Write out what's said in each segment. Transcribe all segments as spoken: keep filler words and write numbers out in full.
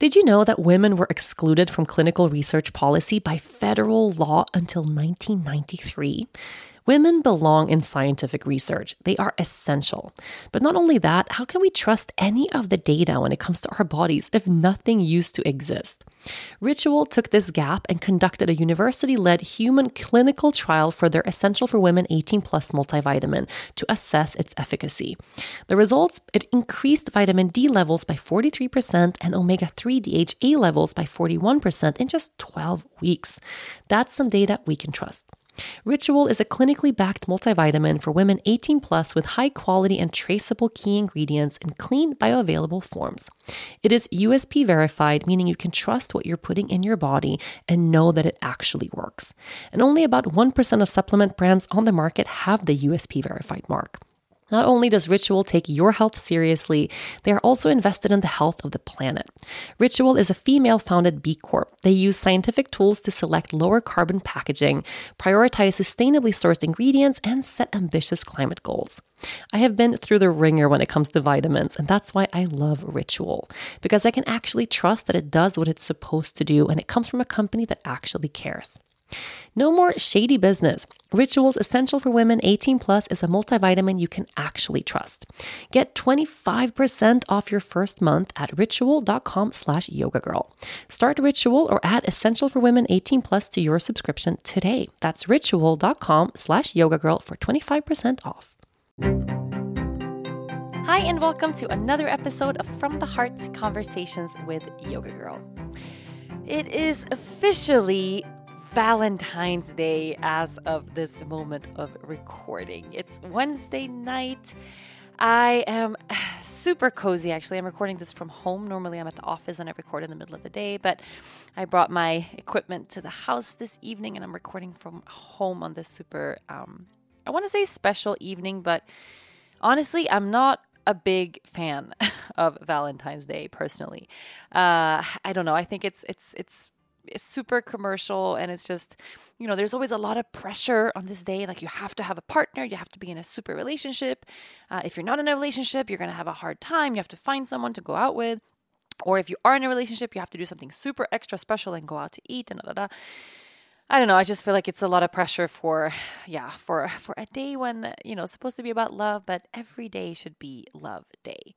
Did you know that women were excluded from clinical research policy by federal law until nineteen ninety-three? Women belong in scientific research. They are essential. But not only that, how can we trust any of the data when it comes to our bodies if nothing used to exist? Ritual took this gap and conducted a university-led human clinical trial for their Essential for Women eighteen plus multivitamin to assess its efficacy. The results, it increased vitamin D levels by forty-three percent and omega three D H A levels by forty-one percent in just twelve weeks. That's some data we can trust. Ritual is a clinically backed multivitamin for women eighteen plus with high quality and traceable key ingredients in clean bioavailable forms. It is U S P verified, meaning you can trust what you're putting in your body and know that it actually works. And only about one percent of supplement brands on the market have the U S P verified mark. Not only does Ritual take your health seriously, they are also invested in the health of the planet. Ritual is a female-founded B Corp. They use scientific tools to select lower carbon packaging, prioritize sustainably sourced ingredients, and set ambitious climate goals. I have been through the ringer when it comes to vitamins, and that's why I love Ritual, because I can actually trust that it does what it's supposed to do, and it comes from a company that actually cares. No more shady business. Ritual's Essential for Women eighteen plus is a multivitamin you can actually trust. Get twenty-five percent off your first month at ritual.com slash yoga girl. Start Ritual or add Essential for Women eighteen plus to your subscription today. That's ritual.com slash yoga girl for twenty-five percent off. Hi, and welcome to another episode of From the Heart Conversations with Yoga Girl. It is officially Valentine's Day as of this moment of recording. It's Wednesday night. I am super cozy, actually. I'm recording this from home. Normally I'm at the office and I record in the middle of the day, but I brought my equipment to the house this evening and I'm recording from home on this super, um, I want to say special evening, but honestly, I'm not a big fan of Valentine's Day personally. Uh, I don't know. I think it's, it's, it's, It's super commercial and it's just, you know, there's always a lot of pressure on this day. Like you have to have a partner, you have to be in a super relationship. Uh, if you're not in a relationship, you're going to have a hard time. You have to find someone to go out with. Or if you are in a relationship, you have to do something super extra special and go out to eat and da da da. I don't know. I just feel like it's a lot of pressure for, yeah, for, for a day when, you know, it's supposed to be about love, but every day should be love day.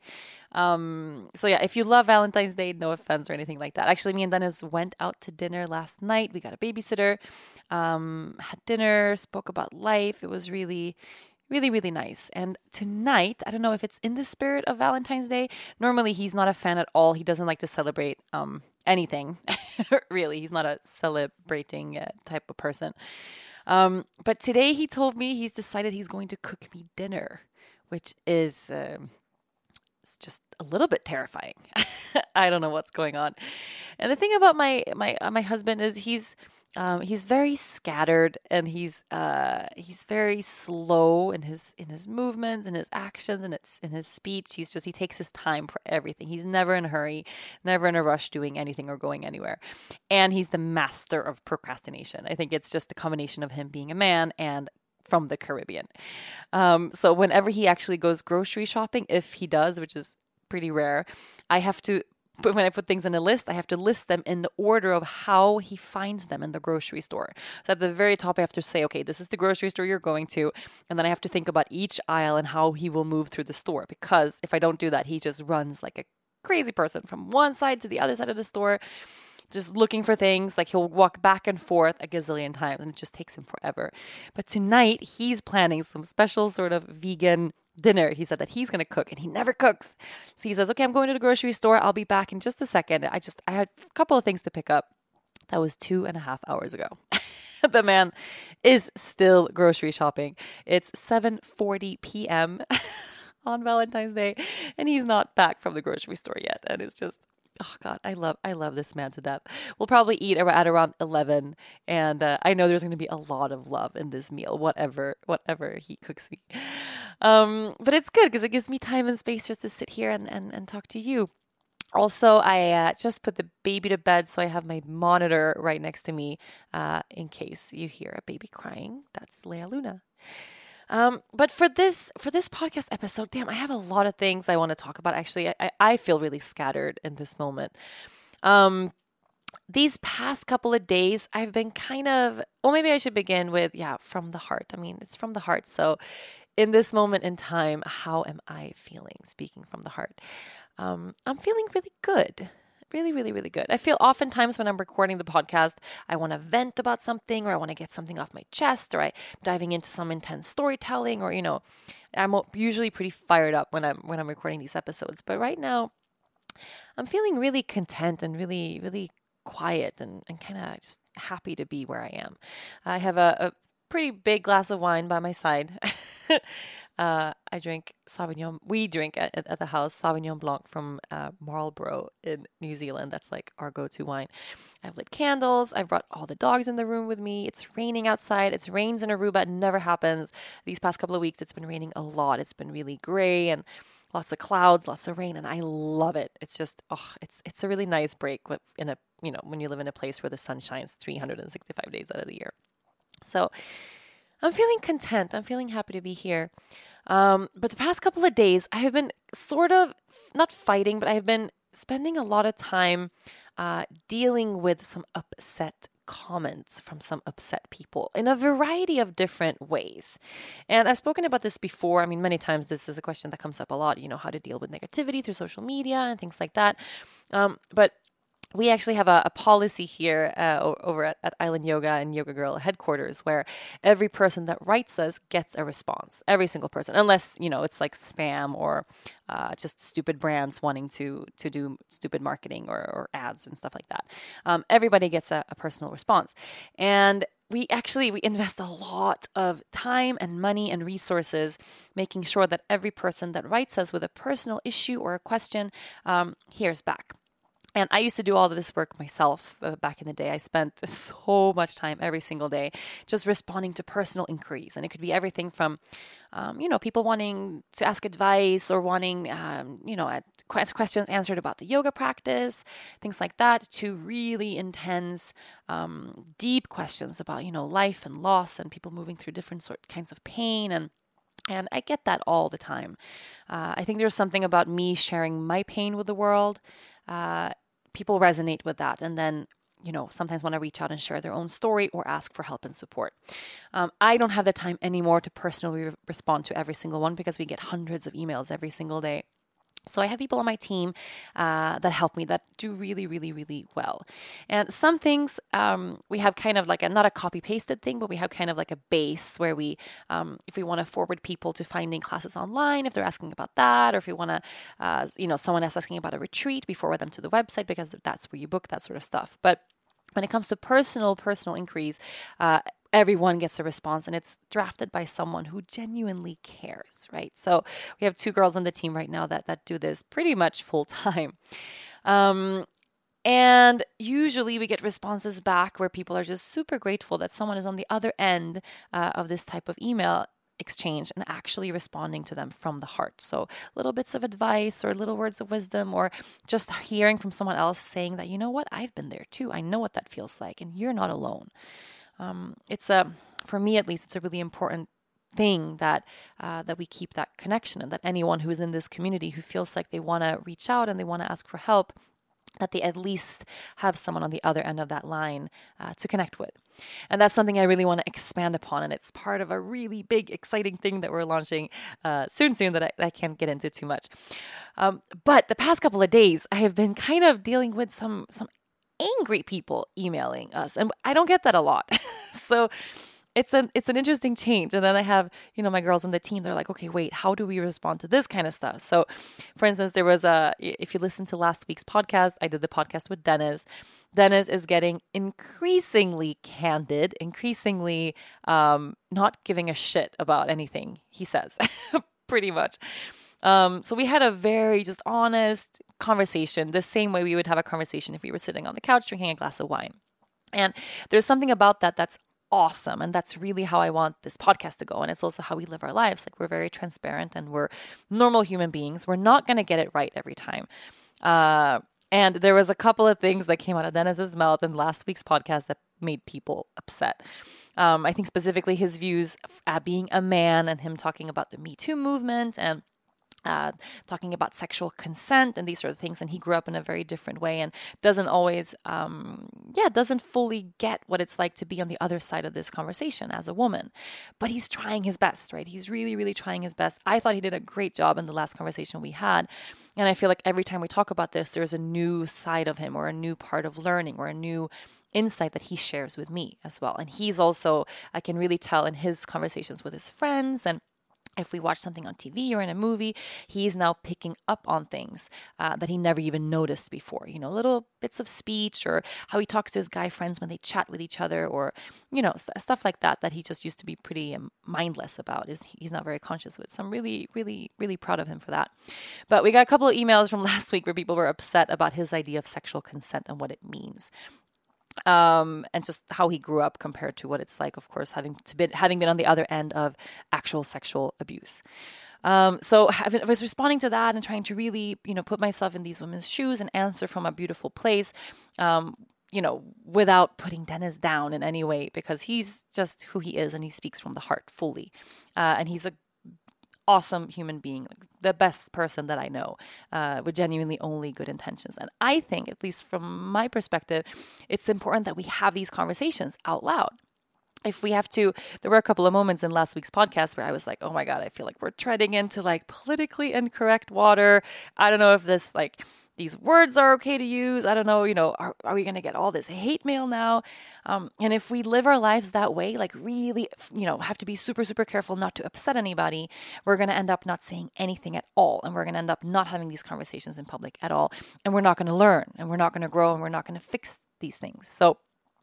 Um, so yeah, if you love Valentine's Day, no offense or anything like that. Actually, me and Dennis went out to dinner last night. We got a babysitter, um, had dinner, spoke about life. It was really, really, really nice. And tonight, I don't know if it's in the spirit of Valentine's Day. Normally, he's not a fan at all. He doesn't like to celebrate, um, anything. Really, he's not a celebrating uh, type of person. Um, but today he told me he's decided he's going to cook me dinner, which is um, it's just a little bit terrifying. I don't know what's going on. And the thing about my my uh, my husband is he's um, he's very scattered and he's uh, he's very slow in his in his movements and his actions and it's in his speech. He's just he takes his time for everything. He's never in a hurry, never in a rush doing anything or going anywhere. And he's the master of procrastination. I think it's just a combination of him being a man and from the Caribbean. Um, so whenever he actually goes grocery shopping, if he does, which is pretty rare, I have to But when I put things in a list, I have to list them in the order of how he finds them in the grocery store. So at the very top, I have to say, okay, this is the grocery store you're going to. And then I have to think about each aisle and how he will move through the store. Because if I don't do that, he just runs like a crazy person from one side to the other side of the store, just looking for things. Like he'll walk back and forth a gazillion times and it just takes him forever. But tonight, he's planning some special sort of vegan dinner. He said that he's going to cook and he never cooks. So he says, okay, I'm going to the grocery store. I'll be back in just a second. I just, I had a couple of things to pick up. That was two and a half hours ago. The man is still grocery shopping. It's seven forty p.m. on Valentine's Day and he's not back from the grocery store yet. And it's just, oh God, I love, I love this man to death. We'll probably eat at around eleven. And uh, I know there's going to be a lot of love in this meal, whatever, whatever he cooks me. Um, but it's good because it gives me time and space just to sit here and, and, and talk to you. Also, I uh, just put the baby to bed, so I have my monitor right next to me uh, in case you hear a baby crying. That's Leia Luna. Um, but for this for this podcast episode, damn, I have a lot of things I want to talk about. Actually, I, I feel really scattered in this moment. Um, these past couple of days, I've been kind of, well, maybe I should begin with, yeah, from the heart. I mean, it's from the heart. So in this moment in time, how am I feeling? Speaking from the heart. Um, I'm feeling really good. Really, really, really good. I feel oftentimes when I'm recording the podcast, I want to vent about something, or I want to get something off my chest, or I'm diving into some intense storytelling, or, you know, I'm usually pretty fired up when I'm when I'm recording these episodes. But right now, I'm feeling really content and really, really quiet and, and kind of just happy to be where I am. I have a, a pretty big glass of wine by my side. uh, I drink Sauvignon. We drink at, at the house Sauvignon Blanc from uh, Marlborough in New Zealand. That's like our go-to wine. I've lit candles. I brought all the dogs in the room with me. It's raining outside. It's rains in Aruba. It never happens. These past couple of weeks, it's been raining a lot. It's been really gray and lots of clouds, lots of rain, and I love it. It's just, oh, it's it's a really nice break in a, you know, when you live in a place where the sun shines three hundred sixty-five days out of the year. So I'm feeling content. I'm feeling happy to be here. Um, but the past couple of days, I have been sort of, not fighting, but I have been spending a lot of time uh, dealing with some upset comments from some upset people in a variety of different ways. And I've spoken about this before. I mean, many times this is a question that comes up a lot, you know, how to deal with negativity through social media and things like that. Um, but we actually have a, a policy here uh, over at, at Island Yoga and Yoga Girl headquarters where every person that writes us gets a response, every single person, unless, you know, it's like spam or uh, just stupid brands wanting to to do stupid marketing or, or ads and stuff like that. Um, everybody gets a, a personal response. And we actually, we invest a lot of time and money and resources making sure that every person that writes us with a personal issue or a question um, hears back. And I used to do all of this work myself uh, back in the day. I spent so much time every single day just responding to personal inquiries. And it could be everything from, um, you know, people wanting to ask advice or wanting, um, you know, questions answered about the yoga practice, things like that, to really intense, um, deep questions about, you know, life and loss and people moving through different sort kinds of pain. And And I get that all the time. Uh, I think there's something about me sharing my pain with the world. Uh, people resonate with that. And then, you know, sometimes want to reach out and share their own story or ask for help and support. Um, I don't have the time anymore to personally re- respond to every single one because we get hundreds of emails every single day. So I have people on my team uh, that help me that do really, really, really well. And some things um, we have kind of like a, not a copy pasted thing, but we have kind of like a base where we, um, if we want to forward people to finding classes online, if they're asking about that, or if we want to, uh, you know, someone is asking about a retreat, we forward them to the website because that's where you book that sort of stuff. But when it comes to personal, personal inquiries, uh, everyone gets a response and it's drafted by someone who genuinely cares, right? So we have two girls on the team right now that, that do this pretty much full time. Um, and usually we get responses back where people are just super grateful that someone is on the other end uh, of this type of email exchange and actually responding to them from the heart. So little bits of advice or little words of wisdom or just hearing from someone else saying that, you know what, I've been there too. I know what that feels like and you're not alone. Um, it's a, for me at least, it's a really important thing that uh, that we keep that connection and that anyone who is in this community who feels like they want to reach out and they want to ask for help, that they at least have someone on the other end of that line uh, to connect with. And that's something I really want to expand upon. And it's part of a really big, exciting thing that we're launching uh, soon, soon that I, I can't get into too much. Um, but the past couple of days, I have been kind of dealing with some some angry people emailing us. And I don't get that a lot. So it's an it's an interesting change. And then I have, you know, my girls on the team, they're like, okay, wait, how do we respond to this kind of stuff? So for instance, there was a, if you listen to last week's podcast, I did the podcast with Dennis. Dennis is getting increasingly candid, increasingly um, not giving a shit about anything he says, pretty much. Um, so we had a very just honest conversation, the same way we would have a conversation if we were sitting on the couch drinking a glass of wine. And there's something about that that's awesome. And that's really how I want this podcast to go. And it's also how we live our lives. Like, we're very transparent and we're normal human beings. We're not going to get it right every time. Uh, and there was a couple of things that came out of Dennis's mouth in last week's podcast that made people upset. Um, I think specifically his views at being a man and him talking about the Me Too movement and Uh, talking about sexual consent and these sort of things. And he grew up in a very different way and doesn't always, um, yeah, doesn't fully get what it's like to be on the other side of this conversation as a woman. But he's trying his best, right? He's really, really trying his best. I thought he did a great job in the last conversation we had. And I feel like every time we talk about this, there's a new side of him or a new part of learning or a new insight that he shares with me as well. And he's also, I can really tell in his conversations with his friends, and if we watch something on T V or in a movie, he's now picking up on things uh, that he never even noticed before. You know, little bits of speech or how he talks to his guy friends when they chat with each other, or, you know, st- stuff like that, that he just used to be pretty um, mindless about. Is He's not very conscious with. So I'm really, really, really proud of him for that. But we got a couple of emails from last week where people were upset about his idea of sexual consent and what it means. Um, and just how he grew up compared to what it's like, of course, having to be, having been on the other end of actual sexual abuse. Um, so I was responding to that and trying to really, you know, put myself in these women's shoes and answer from a beautiful place, um, you know, without putting Dennis down in any way, because he's just who he is and he speaks from the heart fully. Uh, and he's a awesome human being, like the best person that I know, uh, with genuinely only good intentions. And I think, at least from my perspective, it's important that we have these conversations out loud. If we have to, there were a couple of moments in last week's podcast where I was like, oh my God, I feel like we're treading into like politically incorrect water. I don't know if this like these words are okay to use. I don't know, you know, are, are we going to get all this hate mail now? Um, and if we live our lives that way, like really, you know, have to be super, super careful not to upset anybody, we're going to end up not saying anything at all. And we're going to end up not having these conversations in public at all. And we're not going to learn and we're not going to grow and we're not going to fix these things. So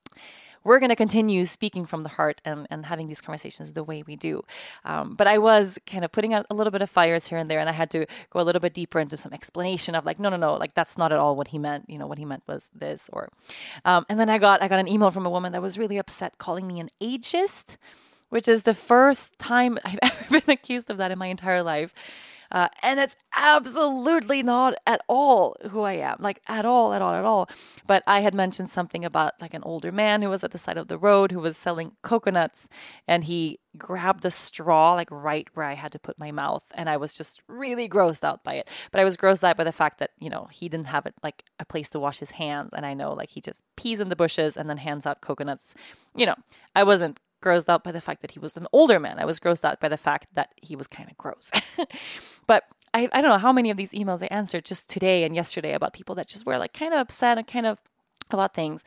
we're going to continue speaking from the heart and, and having these conversations the way we do. Um, but I was kind of putting out a little bit of fires here and there, and I had to go a little bit deeper into some explanation of like, no, no, no, like that's not at all what he meant. You know, what he meant was this, or, um, and then I got, I got an email from a woman that was really upset, calling me an ageist, which is the first time I've ever been accused of that in my entire life. Uh, and it's absolutely not at all who I am, like at all, at all, at all. But I had mentioned something about like an older man who was at the side of the road who was selling coconuts, and he grabbed the straw like right where I had to put my mouth. And I was just really grossed out by it. But I was grossed out by the fact that, you know, he didn't have it like a place to wash his hands. And I know like he just pees in the bushes and then hands out coconuts. You know, I wasn't grossed out by the fact that he was an older man. I was grossed out by the fact that he was kind of gross. But I, I don't know how many of these emails I answered just today and yesterday about people that just were like kind of upset and kind of about things.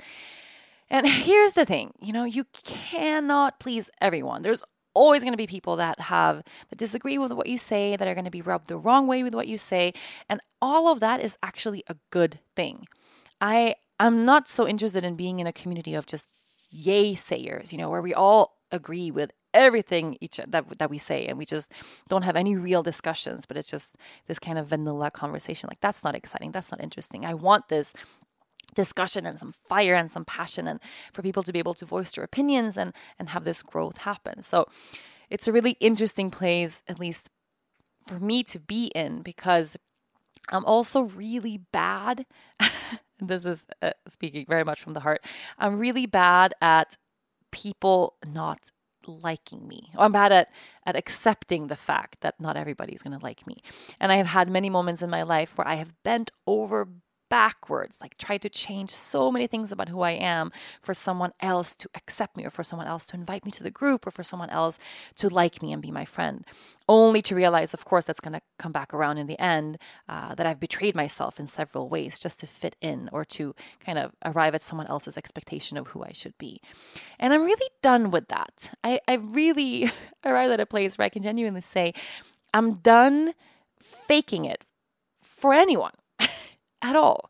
And here's the thing, you know, you cannot please everyone. There's always going to be people that have, that disagree with what you say, that are going to be rubbed the wrong way with what you say. And all of that is actually a good thing. I, I'm not so interested in being in a community of just yay sayers, you know, where we all agree with everything each that that we say, and we just don't have any real discussions, but it's just this kind of vanilla conversation. Like, that's not exciting. That's not interesting. I want this discussion and some fire and some passion, and for people to be able to voice their opinions and and have this growth happen. So it's a really interesting place, at least for me, to be in, because I'm also really bad. This is uh, speaking very much from the heart. I'm really bad at people not liking me. I'm bad at, at accepting the fact that not everybody's going to like me. And I have had many moments in my life where I have bent over backwards, like tried to change so many things about who I am for someone else to accept me, or for someone else to invite me to the group, or for someone else to like me and be my friend, only to realize, of course, that's going to come back around in the end, uh, that I've betrayed myself in several ways just to fit in, or to kind of arrive at someone else's expectation of who I should be. And I'm really done with that. I, I really arrived at a place where I can genuinely say, I'm done faking it for anyone. At all.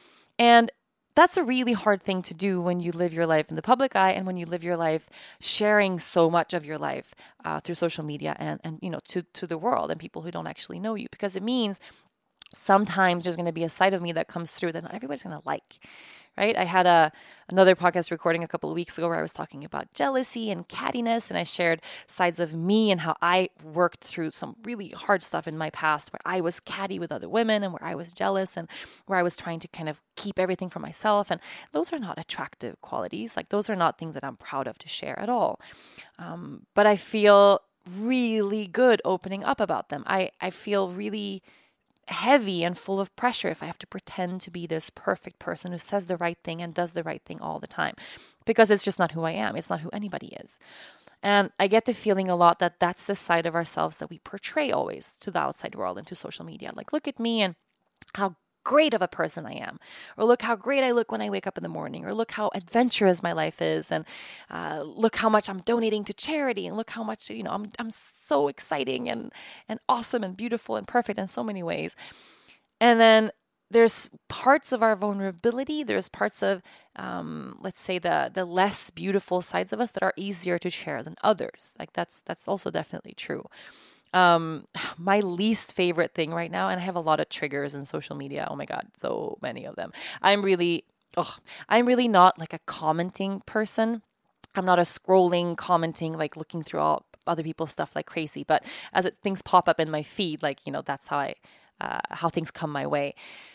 And that's a really hard thing to do when you live your life in the public eye, and when you live your life sharing so much of your life uh, through social media and, and you know, to, to the world and people who don't actually know you, because it means sometimes there's going to be a side of me that comes through that not everybody's going to like. Right? I had a another podcast recording a couple of weeks ago where I was talking about jealousy and cattiness, and I shared sides of me and how I worked through some really hard stuff in my past where I was catty with other women, and where I was jealous, and where I was trying to kind of keep everything for myself. And those are not attractive qualities. Like, those are not things that I'm proud of to share at all. Um, but I feel really good opening up about them. I, I feel really heavy and full of pressure if I have to pretend to be this perfect person who says the right thing and does the right thing all the time, because it's just not who I am. It's not who anybody is. And I get the feeling a lot that that's the side of ourselves that we portray always to the outside world and to social media. Like, look at me and how great of a person I am, or look how great I look when I wake up in the morning, or look how adventurous my life is, and uh, look how much I'm donating to charity, and look how much, you know, I'm I'm so exciting and and awesome and beautiful and perfect in so many ways. And then there's parts of our vulnerability, there's parts of, um, let's say, the the less beautiful sides of us that are easier to share than others. Like that's that's also definitely true. Um, my least favorite thing right now, and I have a lot of triggers in social media. Oh my God, so many of them. I'm really, oh, I'm really not like a commenting person. I'm not a scrolling, commenting, like looking through all other people's stuff like crazy. But as it, things pop up in my feed, like, you know, that's how I, uh, how things come my way.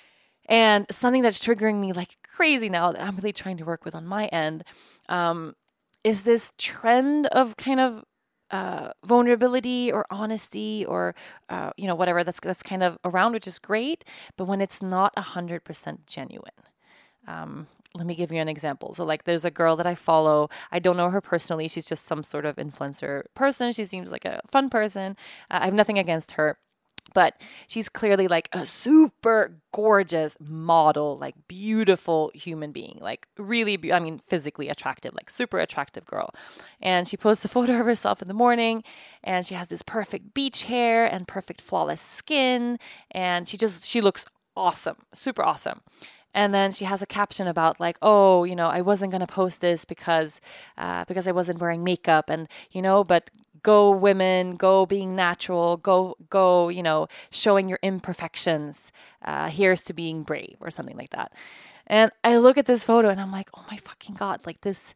And something that's triggering me like crazy now that I'm really trying to work with on my end, um, is this trend of kind of Uh, vulnerability or honesty or, uh, you know, whatever that's that's kind of around, which is great. But when it's not one hundred percent genuine. Um, let me give you an example. So like there's a girl that I follow. I don't know her personally. She's just some sort of influencer person. She seems like a fun person. Uh, I have nothing against her. But she's clearly like a super gorgeous model, like beautiful human being, like really, be- I mean, physically attractive, like super attractive girl. And she posts a photo of herself in the morning, and she has this perfect beach hair and perfect flawless skin. And she just, she looks awesome, super awesome. And then she has a caption about like, oh, you know, I wasn't going to post this because, uh, because I wasn't wearing makeup, and, you know, but go women, go being natural, go, go, you know, showing your imperfections. Uh, here's to being brave, or something like that. And I look at this photo and I'm like, oh my fucking God, like this,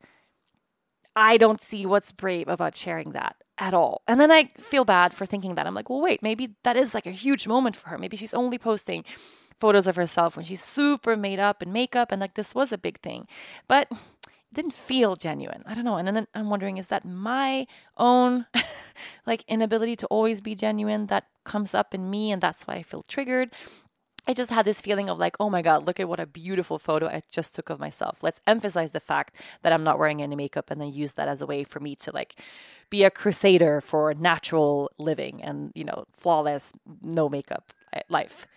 I don't see what's brave about sharing that at all. And then I feel bad for thinking that. I'm like, well, wait, maybe that is like a huge moment for her. Maybe she's only posting photos of herself when she's super made up in makeup, and like this was a big thing. But didn't feel genuine. I don't know. And then I'm wondering, is that my own like inability to always be genuine that comes up in me, and that's why I feel triggered? I just had this feeling of like, oh my God, look at what a beautiful photo I just took of myself. Let's emphasize the fact that I'm not wearing any makeup, and then use that as a way for me to like be a crusader for natural living and, you know, flawless, no makeup life.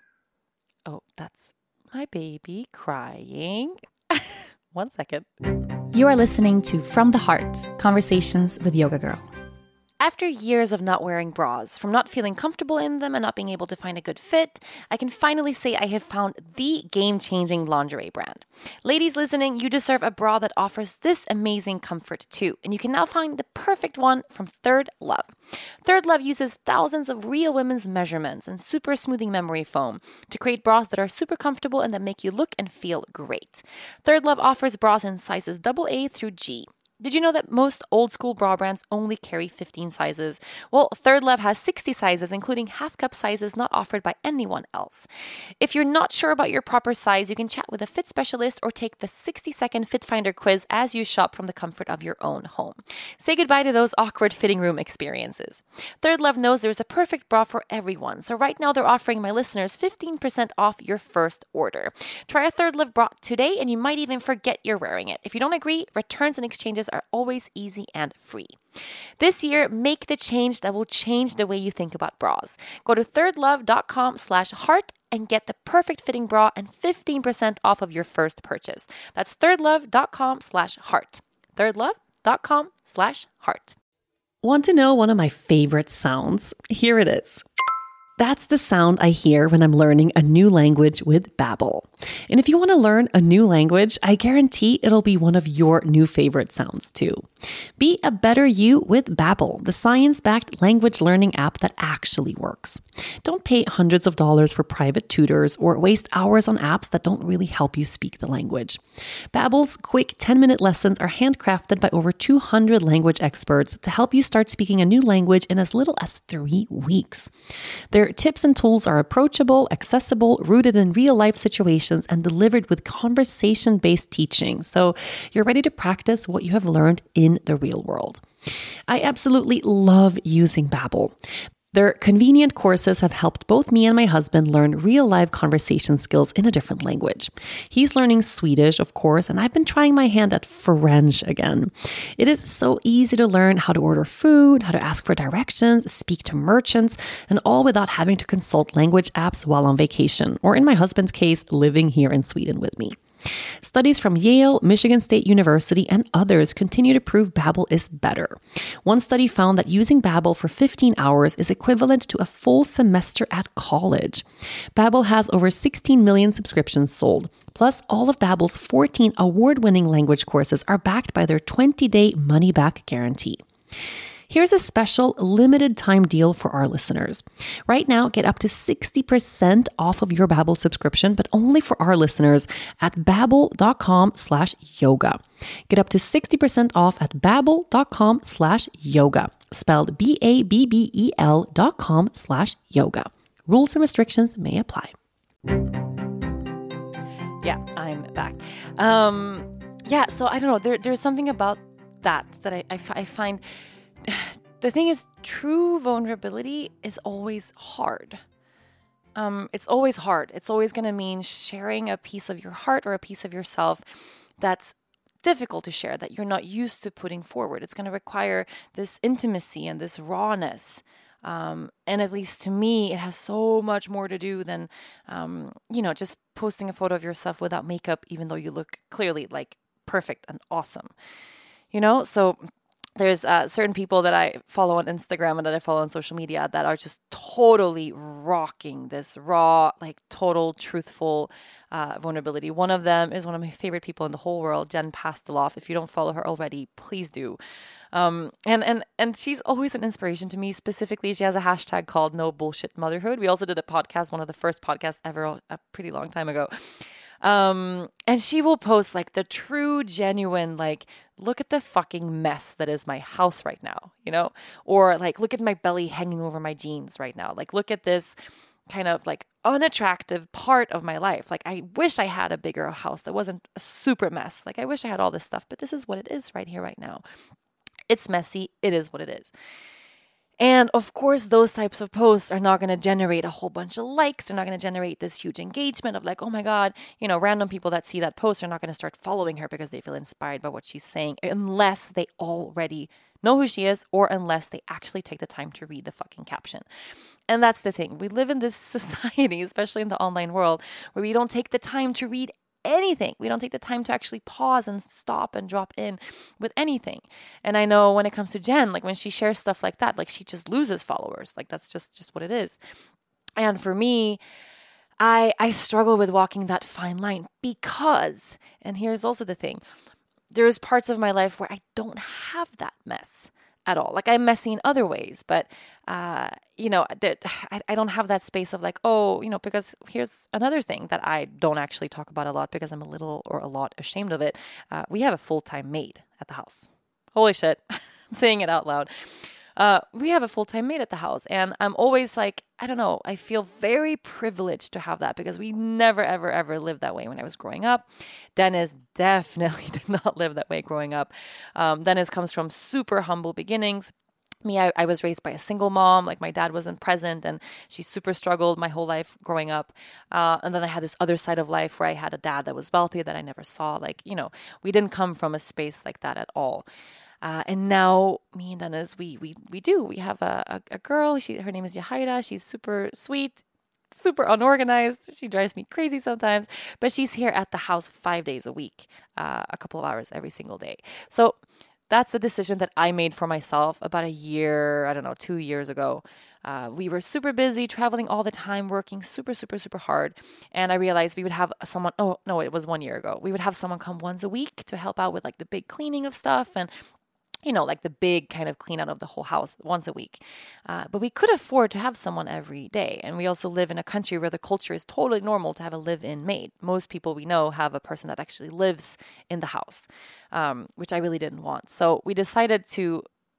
Oh, that's my baby crying. One second. You are listening to From the Heart, Conversations with Yoga Girl. After years of not wearing bras, from not feeling comfortable in them and not being able to find a good fit, I can finally say I have found the game-changing lingerie brand. Ladies listening, you deserve a bra that offers this amazing comfort too, and you can now find the perfect one from Third Love. Third Love uses thousands of real women's measurements and super smoothing memory foam to create bras that are super comfortable and that make you look and feel great. Third Love offers bras in sizes double A through G. Did you know that most old school bra brands only carry fifteen sizes? Well, Third Love has sixty sizes, including half cup sizes not offered by anyone else. If you're not sure about your proper size, you can chat with a fit specialist or take the sixty second Fit Finder quiz as you shop from the comfort of your own home. Say goodbye to those awkward fitting room experiences. Third Love knows there's a perfect bra for everyone, so right now they're offering my listeners fifteen percent off your first order. Try a Third Love bra today, and you might even forget you're wearing it. If you don't agree, returns and exchanges are always easy and free. This year, make the change that will change the way you think about bras. Go to thirdlove.com slash heart and get the perfect fitting bra and fifteen percent off of your first purchase. That's thirdlove.com slash heart. thirdlove.com slash heart. Want to know one of my favorite sounds? Here it is. That's the sound I hear when I'm learning a new language with Babbel. And if you want to learn a new language, I guarantee it'll be one of your new favorite sounds too. Be a better you with Babbel, the science-backed language learning app that actually works. Don't pay hundreds of dollars for private tutors or waste hours on apps that don't really help you speak the language. Babbel's quick ten-minute lessons are handcrafted by over two hundred language experts to help you start speaking a new language in as little as three weeks. Their Their tips and tools are approachable, accessible, rooted in real life situations, and delivered with conversation-based teaching. So you're ready to practice what you have learned in the real world. I absolutely love using Babbel. Their convenient courses have helped both me and my husband learn real-life conversation skills in a different language. He's learning Swedish, of course, and I've been trying my hand at French again. It is so easy to learn how to order food, how to ask for directions, speak to merchants, and all without having to consult language apps while on vacation, or in my husband's case, living here in Sweden with me. Studies from Yale, Michigan State University, and others continue to prove Babbel is better. One study found that using Babbel for fifteen hours is equivalent to a full semester at college. Babbel has over sixteen million subscriptions sold. Plus, all of Babbel's fourteen award-winning language courses are backed by their twenty-day money-back guarantee. Here's a special limited time deal for our listeners. Right now, get up to sixty percent off of your Babbel subscription, but only for our listeners at babbel.com slash yoga. Get up to sixty percent off at babbel.com slash yoga, spelled B A B B E L dot com slash yoga. Rules and restrictions may apply. Yeah, I'm back. Um, yeah, so I don't know. There, there's something about that that I, I, I find... The thing is, true vulnerability is always hard. Um, it's always hard. It's always going to mean sharing a piece of your heart or a piece of yourself that's difficult to share, that you're not used to putting forward. It's going to require this intimacy and this rawness. Um, and at least to me, it has so much more to do than, um, you know, just posting a photo of yourself without makeup, even though you look clearly like perfect and awesome. You know, so... There's uh, certain people that I follow on Instagram and that I follow on social media that are just totally rocking this raw, like total truthful uh, vulnerability. One of them is one of my favorite people in the whole world, Jen Pastiloff. If you don't follow her already, please do. Um, and, and, and she's always an inspiration to me. Specifically, she has a hashtag called No Bullshit Motherhood. We also did a podcast, one of the first podcasts ever, a pretty long time ago. Um, and she will post like the true, genuine, like, look at the fucking mess that is my house right now, you know, or like, look at my belly hanging over my jeans right now. Like, look at this kind of like unattractive part of my life. Like, I wish I had a bigger house that wasn't a super mess. Like, I wish I had all this stuff, but this is what it is right here, right now. It's messy. It is what it is. And of course, those types of posts are not going to generate a whole bunch of likes. They're not going to generate this huge engagement of like, oh my God, you know, random people that see that post are not going to start following her because they feel inspired by what she's saying, unless they already know who she is or unless they actually take the time to read the fucking caption. And that's the thing. We live in this society, especially in the online world, where we don't take the time to read anything. We don't take the time to actually pause and stop and drop in with anything. And I know when it comes to Jen, like when she shares stuff like that, like she just loses followers. Like that's just, just what it is. And for me, I I struggle with walking that fine line because, and here's also the thing, there's parts of my life where I don't have that mess at all. Like I'm messy in other ways, but uh, you know, that I, I don't have that space of like, oh, you know, because here's another thing that I don't actually talk about a lot because I'm a little or a lot ashamed of it. Uh, we have a full-time maid at the house. Holy shit. I'm saying it out loud. Uh, we have a full-time maid at the house, and I'm always like, I don't know, I feel very privileged to have that because we never, ever, ever lived that way when I was growing up. Dennis definitely did not live that way growing up. Um, Dennis comes from super humble beginnings. Me, I, I was raised by a single mom. Like my dad wasn't present and she super struggled my whole life growing up. Uh, and then I had this other side of life where I had a dad that was wealthy that I never saw. Like, you know, we didn't come from a space like that at all. Uh, and now me and Dennis, we we we do. We have a, a, a girl. She her name is Yahaira. She's super sweet, super unorganized. She drives me crazy sometimes. But she's here at the house five days a week, uh, a couple of hours every single day. So that's the decision that I made for myself about a year, I don't know, two years ago. Uh, we were super busy, traveling all the time, working super, super, super hard. And I realized we would have someone, oh, no, it was one year ago. We would have someone come once a week to help out with like the big cleaning of stuff and, you know, like the big kind of clean out of the whole house once a week. Uh, but we could afford to have someone every day. And we also live in a country where the culture is totally normal to have a live-in maid. Most people we know have a person that actually lives in the house, um, which I really didn't want. So we decided to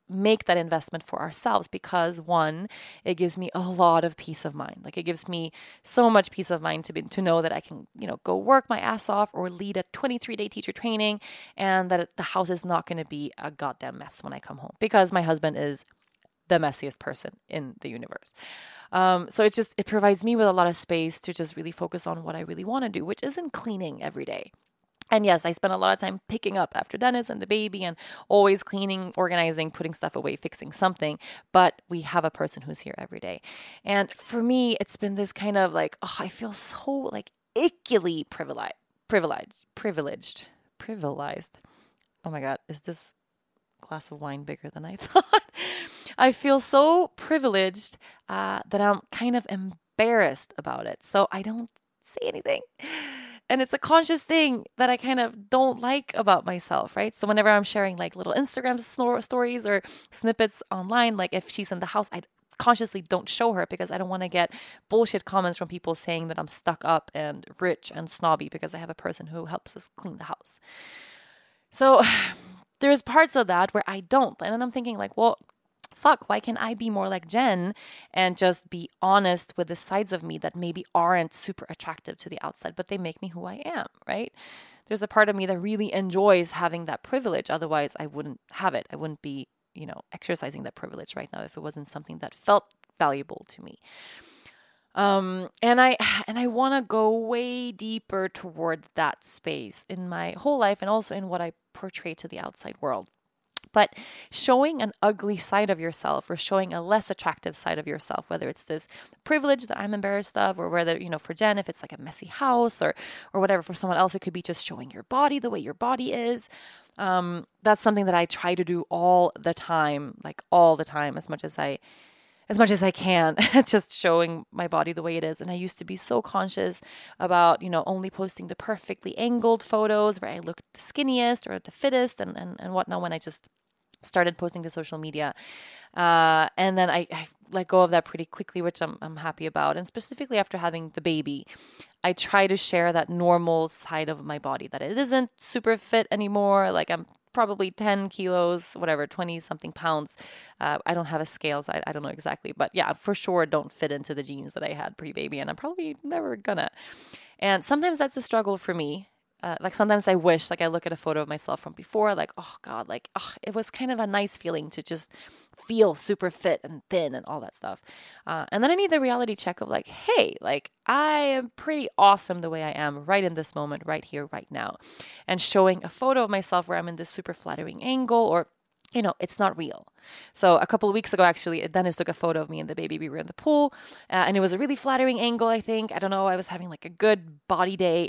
make that investment for ourselves because one, it gives me a lot of peace of mind. Like it gives me so much peace of mind to be, to know that I can, you know, go work my ass off or lead a twenty-three day teacher training and that the house is not going to be a goddamn mess when I come home because my husband is the messiest person in the universe. Um, so it just, it provides me with a lot of space to just really focus on what I really want to do, which isn't cleaning every day. And yes, I spend a lot of time picking up after Dennis and the baby and always cleaning, organizing, putting stuff away, fixing something. But we have a person who's here every day. And for me, it's been this kind of like, oh, I feel so like ickily privileged, privileged, privileged, privileged. Oh my God, is this glass of wine bigger than I thought? I feel so privileged uh, that I'm kind of embarrassed about it. So I don't say anything. And it's a conscious thing that I kind of don't like about myself, right? So whenever I'm sharing like little Instagram snor- stories or snippets online, like if she's in the house, I consciously don't show her because I don't want to get bullshit comments from people saying that I'm stuck up and rich and snobby because I have a person who helps us clean the house. So there's parts of that where I don't. And then I'm thinking like, well, fuck, why can't I be more like Jen and just be honest with the sides of me that maybe aren't super attractive to the outside, but they make me who I am, right? There's a part of me that really enjoys having that privilege. Otherwise, I wouldn't have it. I wouldn't be, you know, exercising that privilege right now if it wasn't something that felt valuable to me. Um, and I and I want to go way deeper toward that space in my whole life and also in what I portray to the outside world. But showing an ugly side of yourself or showing a less attractive side of yourself, whether it's this privilege that I'm embarrassed of, or whether, you know, for Jen, if it's like a messy house or or whatever, for someone else, it could be just showing your body the way your body is. Um, that's something that I try to do all the time, like all the time, as much as I as much as I can, just showing my body the way it is. And I used to be so conscious about, you know, only posting the perfectly angled photos where I looked the skinniest or the fittest and, and, and whatnot when I just started posting to social media. Uh, and then I, I let go of that pretty quickly, which I'm, I'm happy about. And specifically after having the baby, I try to share that normal side of my body, that it isn't super fit anymore. Like I'm probably ten kilos, whatever, twenty something pounds. Uh, I don't have a scale, so I, I don't know exactly. But yeah, for sure don't fit into the jeans that I had pre-baby, and I'm probably never gonna. And sometimes that's a struggle for me. Uh, like sometimes I wish, like I look at a photo of myself from before, like, oh God, like oh, it was kind of a nice feeling to just feel super fit and thin and all that stuff. Uh, and then I need the reality check of like, hey, like I am pretty awesome the way I am right in this moment, right here, right now. And showing a photo of myself where I'm in this super flattering angle or, you know, it's not real. So a couple of weeks ago, actually, Dennis took a photo of me and the baby. We were in the pool uh, and it was a really flattering angle, I think. I don't know. I was having like a good body day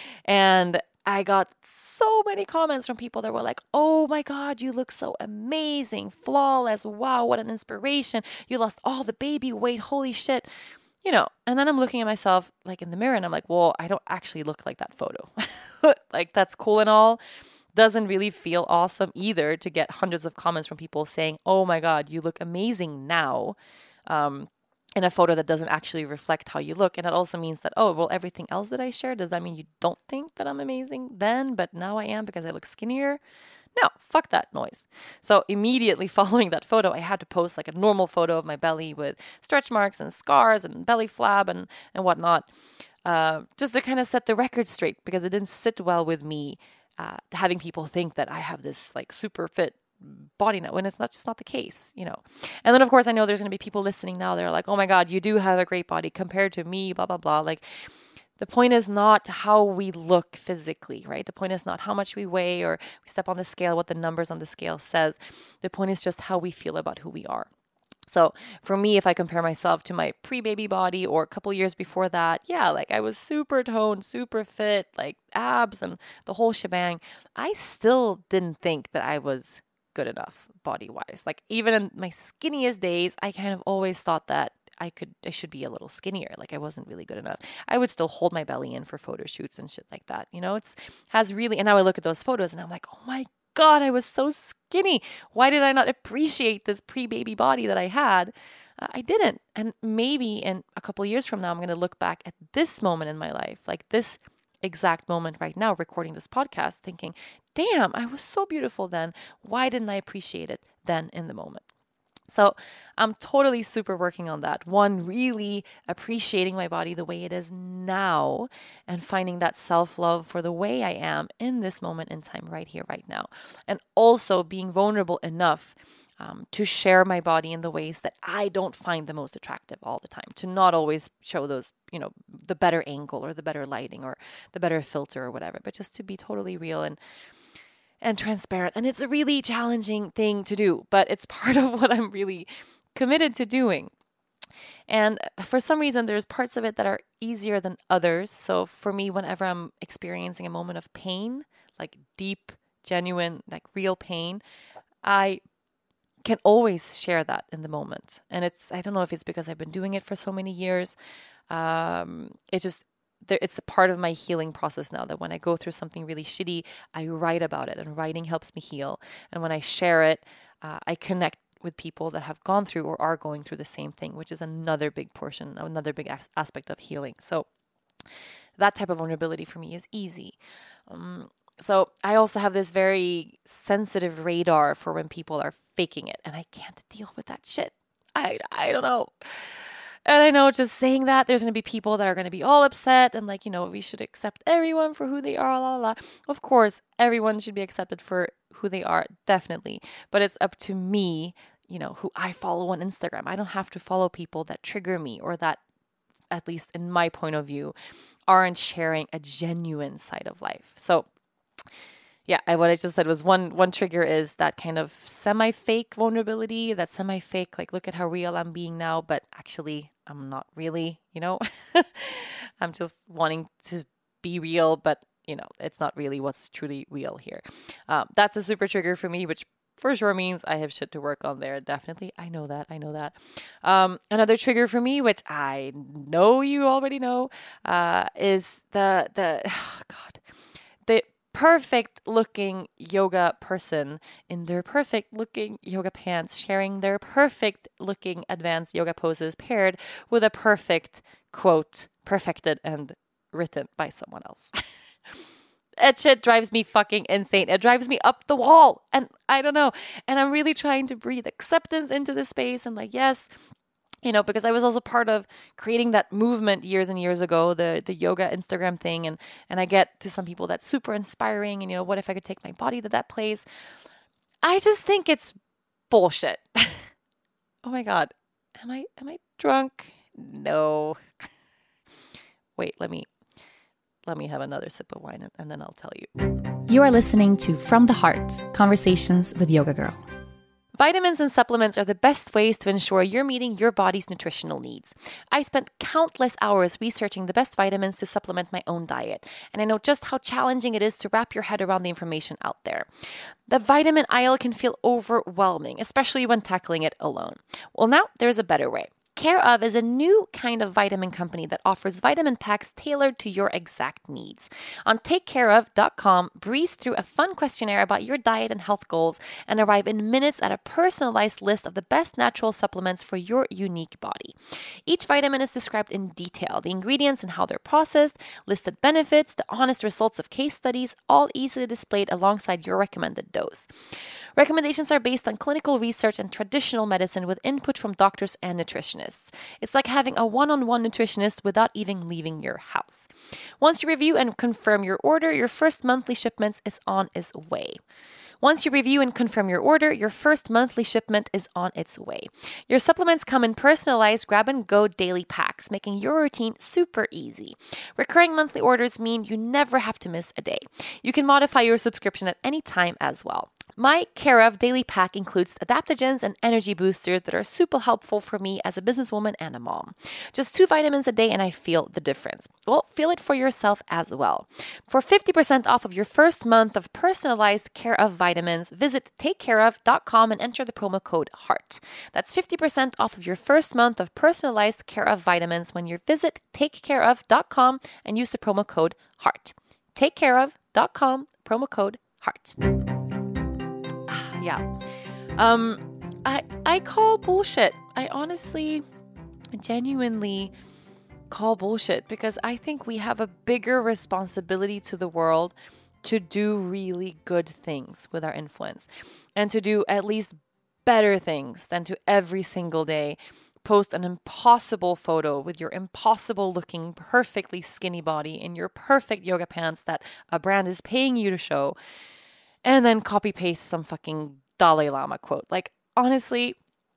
and I got so many comments from people that were like, oh my God, you look so amazing, flawless. Wow, what an inspiration. You lost all the baby weight. Holy shit. You know, and then I'm looking at myself like in the mirror and I'm like, well, I don't actually look like that photo. Like that's cool and all. Doesn't really feel awesome either to get hundreds of comments from people saying, oh my God, you look amazing now. Um, in a photo that doesn't actually reflect how you look. And that also means that, oh, well, everything else that I share, does that mean you don't think that I'm amazing then, but now I am because I look skinnier? No, fuck that noise. So immediately following that photo, I had to post like a normal photo of my belly with stretch marks and scars and belly flab and, and whatnot, uh, just to kind of set the record straight because it didn't sit well with me uh, having people think that I have this like super fit body now when it's not just not the case, you know. And then of course I know there's going to be people listening now, they're like, oh my God, you do have a great body compared to me, blah blah blah. Like the point is not how we look physically, right? The point is not how much we weigh or we step on the scale, what the numbers on the scale says. The point is just how we feel about who we are. So for me, if I compare myself to my pre-baby body or a couple years before that, yeah, like I was super toned, super fit, like abs and the whole shebang. I still didn't think that I was good enough body-wise. Like even in my skinniest days, I kind of always thought that I could, I should be a little skinnier. Like I wasn't really good enough. I would still hold my belly in for photo shoots and shit like that. You know, it's has really, and now I look at those photos and I'm like, oh my God, I was so skinny. Why did I not appreciate this pre-baby body that I had? Uh, I didn't. And maybe in a couple of years from now, I'm going to look back at this moment in my life, like this exact moment right now recording this podcast thinking, damn, I was so beautiful then. Why didn't I appreciate it then in the moment? So I'm totally super working on that. One, really appreciating my body the way it is now and finding that self-love for the way I am in this moment in time right here, right now. And also being vulnerable enough um, to share my body in the ways that I don't find the most attractive all the time. To not always show those, you know, the better angle or the better lighting or the better filter or whatever, but just to be totally real and and transparent. And it's a really challenging thing to do, but it's part of what I'm really committed to doing. And for some reason, there's parts of it that are easier than others. So for me, whenever I'm experiencing a moment of pain, like deep, genuine, like real pain, I can always share that in the moment. And it's, I don't know if it's because I've been doing it for so many years. Um, it just, it's a part of my healing process now that when I go through something really shitty, I write about it, and writing helps me heal. And when I share it, uh, I connect with people that have gone through or are going through the same thing, which is another big portion, another big as- aspect of healing. So that type of vulnerability for me is easy. Um, so I also have this very sensitive radar for when people are faking it, and I can't deal with that shit. I, I don't know. And I know just saying that, there's going to be people that are going to be all upset and like, you know, we should accept everyone for who they are, la, la, la. Of course, everyone should be accepted for who they are, definitely. But it's up to me, you know, who I follow on Instagram. I don't have to follow people that trigger me or that, at least in my point of view, aren't sharing a genuine side of life. So yeah, I, what I just said was one one trigger is that kind of semi-fake vulnerability, that semi-fake, like, look at how real I'm being now, but actually I'm not really, you know, I'm just wanting to be real, but, you know, it's not really what's truly real here. Um, that's a super trigger for me, which for sure means I have shit to work on there. Definitely. I know that. I know that. Um, another trigger for me, which I know you already know, uh, is the, the, oh God, the perfect looking yoga person in their perfect looking yoga pants, sharing their perfect looking advanced yoga poses paired with a perfect quote, perfected and written by someone else. That shit drives me fucking insane. It drives me up the wall. And I don't know. And I'm really trying to breathe acceptance into this space. And like, yes, you know, because I was also part of creating that movement years and years ago, the the yoga Instagram thing. And, and I get to some people that's super inspiring. And, you know, what if I could take my body to that place? I just think it's bullshit. Oh my God. Am I, am I drunk? No. Wait, let me... Let me have another sip of wine and then I'll tell you. You are listening to From the Heart, Conversations with Yoga Girl. Vitamins and supplements are the best ways to ensure you're meeting your body's nutritional needs. I spent countless hours researching the best vitamins to supplement my own diet, and I know just how challenging it is to wrap your head around the information out there. The vitamin aisle can feel overwhelming, especially when tackling it alone. Well, now there's a better way. Care of is a new kind of vitamin company that offers vitamin packs tailored to your exact needs. On take care of dot com, breeze through a fun questionnaire about your diet and health goals and arrive in minutes at a personalized list of the best natural supplements for your unique body. Each vitamin is described in detail, the ingredients and how they're processed, listed benefits, the honest results of case studies, all easily displayed alongside your recommended dose. Recommendations are based on clinical research and traditional medicine with input from doctors and nutritionists. It's like having a one-on-one nutritionist without even leaving your house. Once you review and confirm your order, your first monthly shipment is on its way. Once you review and confirm your order, your first monthly shipment is on its way. Your supplements come in personalized grab-and-go daily packs, making your routine super easy. Recurring monthly orders mean you never have to miss a day. You can modify your subscription at any time as well. My Care of daily pack includes adaptogens and energy boosters that are super helpful for me as a businesswoman and a mom. Just two vitamins a day and I feel the difference. Well, feel it for yourself as well. For fifty percent off of your first month of personalized Care of vitamins, visit take care of dot com and enter the promo code HEART. That's fifty percent off of your first month of personalized Care of vitamins when you visit take care of dot com and use the promo code HEART. take care of dot com, promo code HEART. Yeah. Um, I I call bullshit. I honestly, genuinely call bullshit, because I think we have a bigger responsibility to the world to do really good things with our influence, and to do at least better things than to every single day post an impossible photo with your impossible looking, perfectly skinny body in your perfect yoga pants that a brand is paying you to show, and then copy paste some fucking Dalai Lama quote. Like, honestly,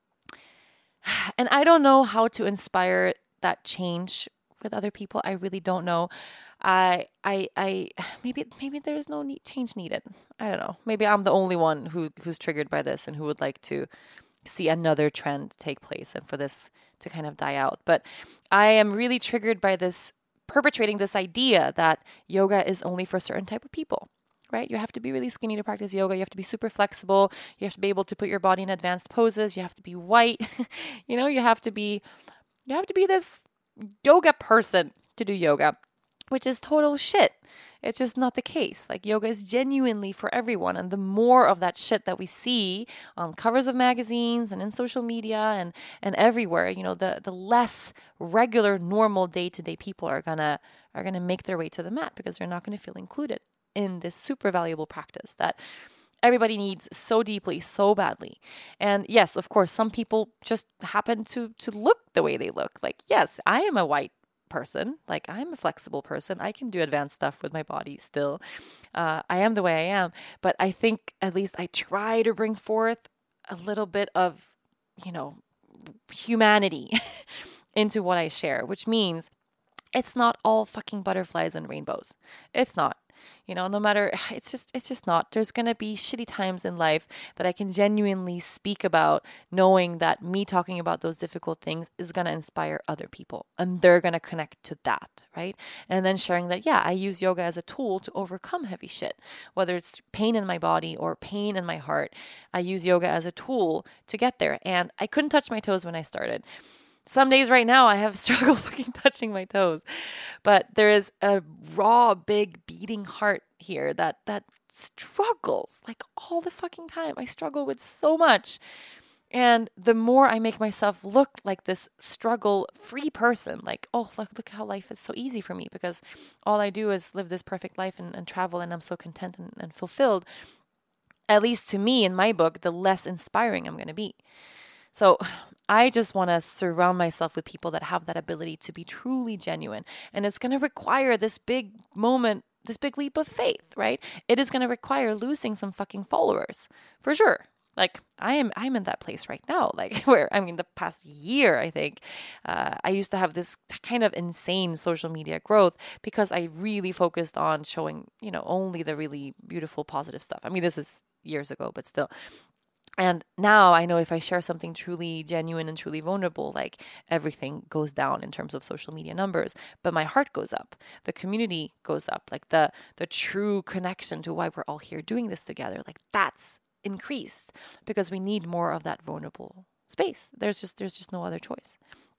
and I don't know how to inspire that change with other people. I really don't know. I, I, I, maybe, maybe there's no need, change needed. I don't know. Maybe I'm the only one who, who's triggered by this and who would like to see another trend take place and for this to kind of die out. But I am really triggered by this, perpetrating this idea that yoga is only for a certain type of people, right? You have to be really skinny to practice yoga. You have to be super flexible. You have to be able to put your body in advanced poses. You have to be white. you know, you have to be, you have to be this yoga person to do yoga, which is total shit. It's just not the case. Like, yoga is genuinely for everyone. And the more of that shit that we see on covers of magazines and in social media and, and everywhere, you know, the, the less regular, normal day-to-day people are gonna are gonna make their way to the mat, because they're not gonna feel included in this super valuable practice that everybody needs so deeply, so badly. And yes, of course, some people just happen to to look the way they look. Like, yes, I am a white person. Like, I'm a flexible person. I can do advanced stuff with my body still. Uh, I am the way I am. But I think at least I try to bring forth a little bit of, you know, humanity into what I share, which means it's not all fucking butterflies and rainbows. It's not. You know, no matter, it's just, it's just not. There's going to be shitty times in life that I can genuinely speak about, knowing that me talking about those difficult things is going to inspire other people, and they're going to connect to that, right? And then sharing that, yeah, I use yoga as a tool to overcome heavy shit, whether it's pain in my body or pain in my heart. I use yoga as a tool to get there. And I couldn't touch my toes when I started. Some days right now I have struggled fucking touching my toes, but there is a raw, big beating heart here that, that struggles like all the fucking time. I struggle with so much. And the more I make myself look like this struggle-free person, like, oh, look, look how life is so easy for me, because all I do is live this perfect life and, and travel, and I'm so content and, and fulfilled, at least to me in my book, the less inspiring I'm going to be. So I just want to surround myself with people that have that ability to be truly genuine. And it's going to require this big moment, this big leap of faith, right? It is going to require losing some fucking followers, for sure. Like, I am, I'm in that place right now. Like, where, I mean, the past year, I think, uh, I used to have this kind of insane social media growth because I really focused on showing, you know, only the really beautiful, positive stuff. I mean, this is years ago, but still. And now I know if I share something truly genuine and truly vulnerable, like, everything goes down in terms of social media numbers, but my heart goes up. The community goes up. Like, the the true connection to why we're all here doing this together, like, that's increased because we need more of that vulnerable space. There's just there's just no other choice.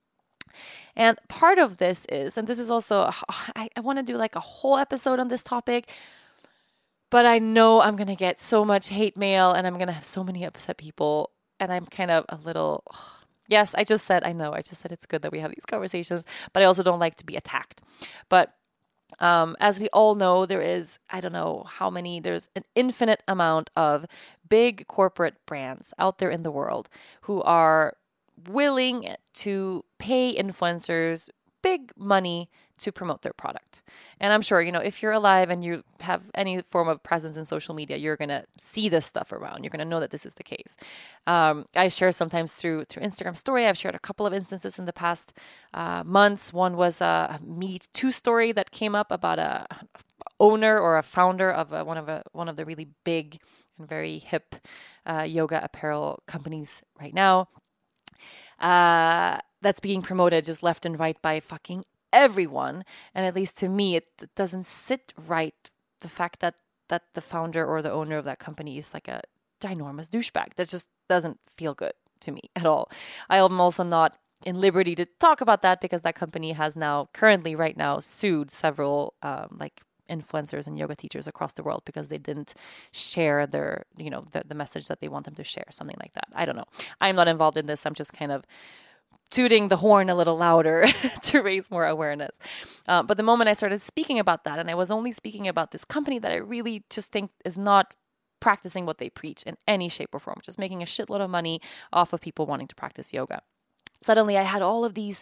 And part of this is, and this is also, I, I want to do like a whole episode on this topic, but I know I'm going to get so much hate mail and I'm going to have so many upset people. And I'm kind of a little, yes, I just said, I know, I just said it's good that we have these conversations, but I also don't like to be attacked. But um, as we all know, there is, I don't know how many, there's an infinite amount of big corporate brands out there in the world who are willing to pay influencers big money to promote their product. And I'm sure, you know, if you're alive and you have any form of presence in social media, you're going to see this stuff around. You're going to know that this is the case. Um, I share sometimes through through Instagram story. I've shared a couple of instances in the past uh, months. One was a Me Too story that came up about a owner or a founder of a, one of a, one of the really big and very hip uh, yoga apparel companies right now. Uh, that's being promoted just left and right by fucking everyone. And at least to me, it doesn't sit right. The fact that, that the founder or the owner of that company is like a ginormous douchebag. That just doesn't feel good to me at all. I am also not in liberty to talk about that because that company has now currently right now sued several um, like influencers and yoga teachers across the world because they didn't share their, you know, the, the message that they want them to share, something like that. I don't know. I'm not involved in this. I'm just kind of tooting the horn a little louder to raise more awareness. Uh, but the moment I started speaking about that, and I was only speaking about this company that I really just think is not practicing what they preach in any shape or form, just making a shitload of money off of people wanting to practice yoga. Suddenly I had all of these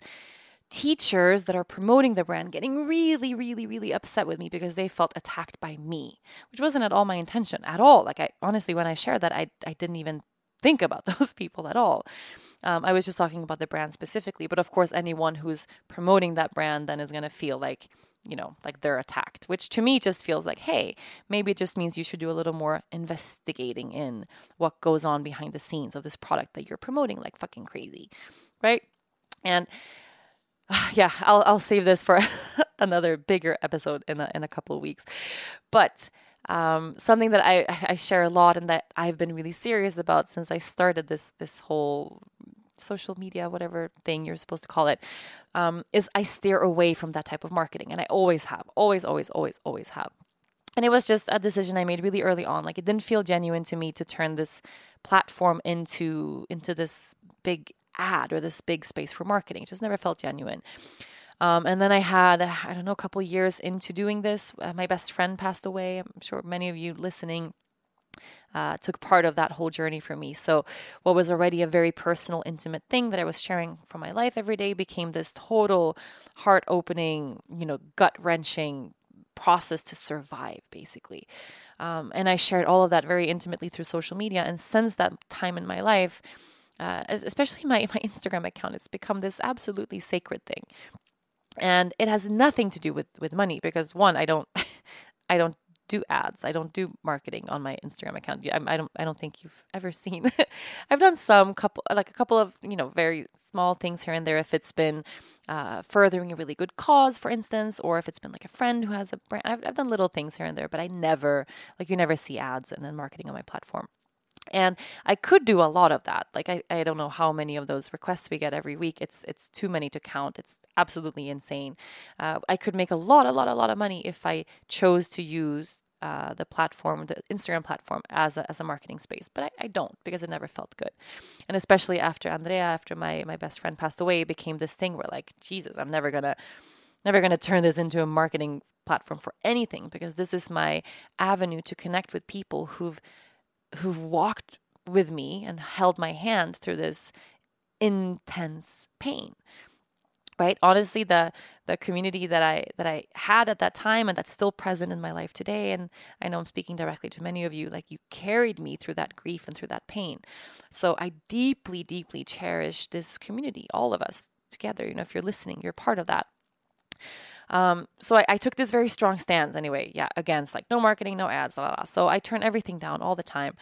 teachers that are promoting the brand getting really, really, really upset with me because they felt attacked by me, which wasn't at all my intention at all. Like I honestly, when I shared that, I, I didn't even think about those people at all. Um, I was just talking about the brand specifically, but of course, anyone who's promoting that brand then is going to feel like, you know, like they're attacked, which to me just feels like, hey, maybe it just means you should do a little more investigating in what goes on behind the scenes of this product that you're promoting like fucking crazy, right? And uh, yeah, I'll I'll save this for another bigger episode in a, in a couple of weeks. But um, something that I, I share a lot and that I've been really serious about since I started this this whole social media, whatever thing you're supposed to call it, um, is I steer away from that type of marketing. And I always have, always, always, always, always have. And it was just a decision I made really early on. Like it didn't feel genuine to me to turn this platform into, into this big ad or this big space for marketing. It just never felt genuine. Um, and then I had, I don't know, a couple years into doing this, uh, my best friend passed away. I'm sure many of you listening Uh, took part of that whole journey for me. So what was already a very personal, intimate thing that I was sharing from my life every day became this total heart-opening, you know, gut-wrenching process to survive, basically. Um, and I shared all of that very intimately through social media. And since that time in my life, uh, especially my, my Instagram account, it's become this absolutely sacred thing. And it has nothing to do with, with money because one, I don't, I don't do ads. I don't do marketing on my Instagram account. I, I don't. I don't think you've ever seen. I've done some couple, like a couple of you know very small things here and there. If it's been uh, furthering a really good cause, for instance, or if it's been like a friend who has a brand. I've, I've done little things here and there, but I never like you never see ads and then marketing on my platform. And I could do a lot of that. Like I, I don't know how many of those requests we get every week. It's it's too many to count. It's absolutely insane. Uh, I could make a lot, a lot, a lot of money if I chose to use uh, the platform, the Instagram platform, as a as a marketing space. But I, I don't because it never felt good. And especially after Andrea, after my my best friend passed away, it became this thing where like, Jesus, I'm never gonna never gonna turn this into a marketing platform for anything because this is my avenue to connect with people who've who've walked with me and held my hand through this intense pain, right? Honestly, the the community that I that I had at that time and that's still present in my life today, and I know I'm speaking directly to many of you, like you carried me through that grief and through that pain. So I deeply, deeply cherish this community, all of us together. You know, if you're listening, you're part of that. Um, so I, I took this very strong stance anyway, yeah, against like no marketing, no ads, blah, blah, blah. So I turn everything down all the time.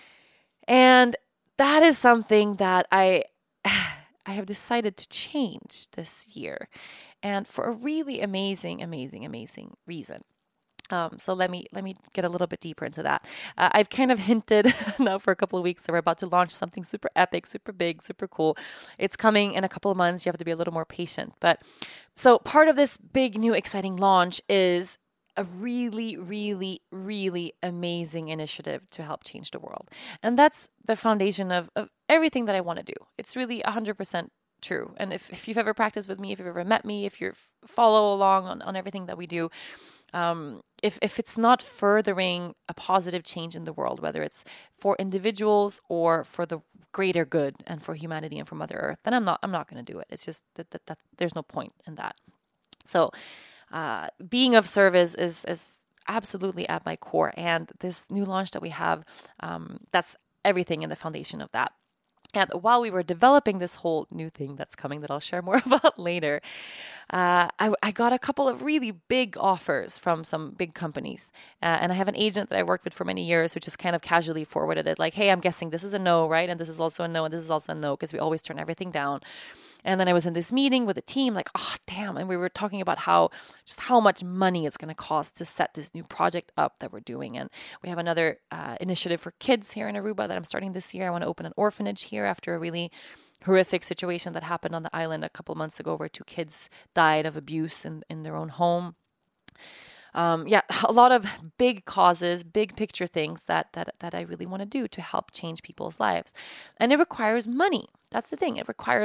And that is something that I, I have decided to change this year and for a really amazing, amazing, amazing reason. Um, so let me let me get a little bit deeper into that. Uh, I've kind of hinted now for a couple of weeks that we're about to launch something super epic, super big, super cool. It's coming in a couple of months. You have to be a little more patient. But so part of this big, new, exciting launch is a really, really, really amazing initiative to help change the world. And that's the foundation of, of everything that I want to do. It's really one hundred percent true. And if, if you've ever practiced with me, if you've ever met me, if you follow along on, on everything that we do, Um, if, if it's not furthering a positive change in the world, whether it's for individuals or for the greater good and for humanity and for Mother Earth, then I'm not I'm not going to do it. It's just that, that, that there's no point in that. So uh, being of service is is absolutely at my core. And this new launch that we have, um, that's everything in the foundation of that. And while we were developing this whole new thing that's coming that I'll share more about later, uh, I, I got a couple of really big offers from some big companies. Uh, and I have an agent that I worked with for many years who just kind of casually forwarded it like, hey, I'm guessing this is a no, right? And this is also a no, and this is also a no, because we always turn everything down. And then I was in this meeting with a team like, oh, damn. And we were talking about how just how much money it's going to cost to set this new project up that we're doing. And we have another uh, initiative for kids here in Aruba that I'm starting this year. I want to open an orphanage here after a really horrific situation that happened on the island a couple months ago where two kids died of abuse in, in their own home. Um, yeah, a lot of big causes, big picture things that, that, that I really want to do to help change people's lives. And it requires money. That's the thing. It requires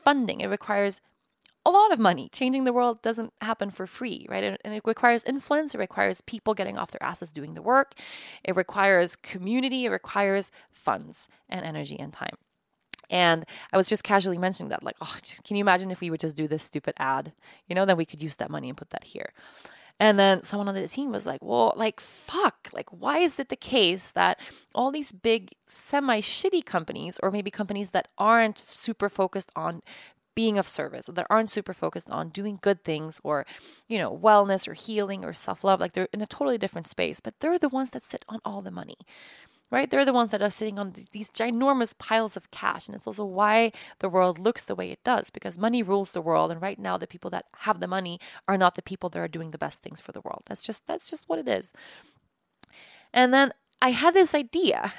funding. It requires a lot of money. Changing the world doesn't happen for free, right? And it requires influence. It requires people getting off their asses doing the work. It requires community. It requires funds and energy and time. And I was just casually mentioning that, like, oh, can you imagine if we would just do this stupid ad? You know, then we could use that money and put that here. And then someone on the team was like, well, like, fuck, like, why is it the case that all these big semi-shitty companies, or maybe companies that aren't super focused on being of service, or that aren't super focused on doing good things, or, you know, wellness or healing or self-love, like they're in a totally different space, but they're the ones that sit on all the money, right? They're the ones that are sitting on these ginormous piles of cash. And it's also why the world looks the way it does, because money rules the world. And right now, the people that have the money are not the people that are doing the best things for the world. That's just, that's just what it is. And then I had this idea.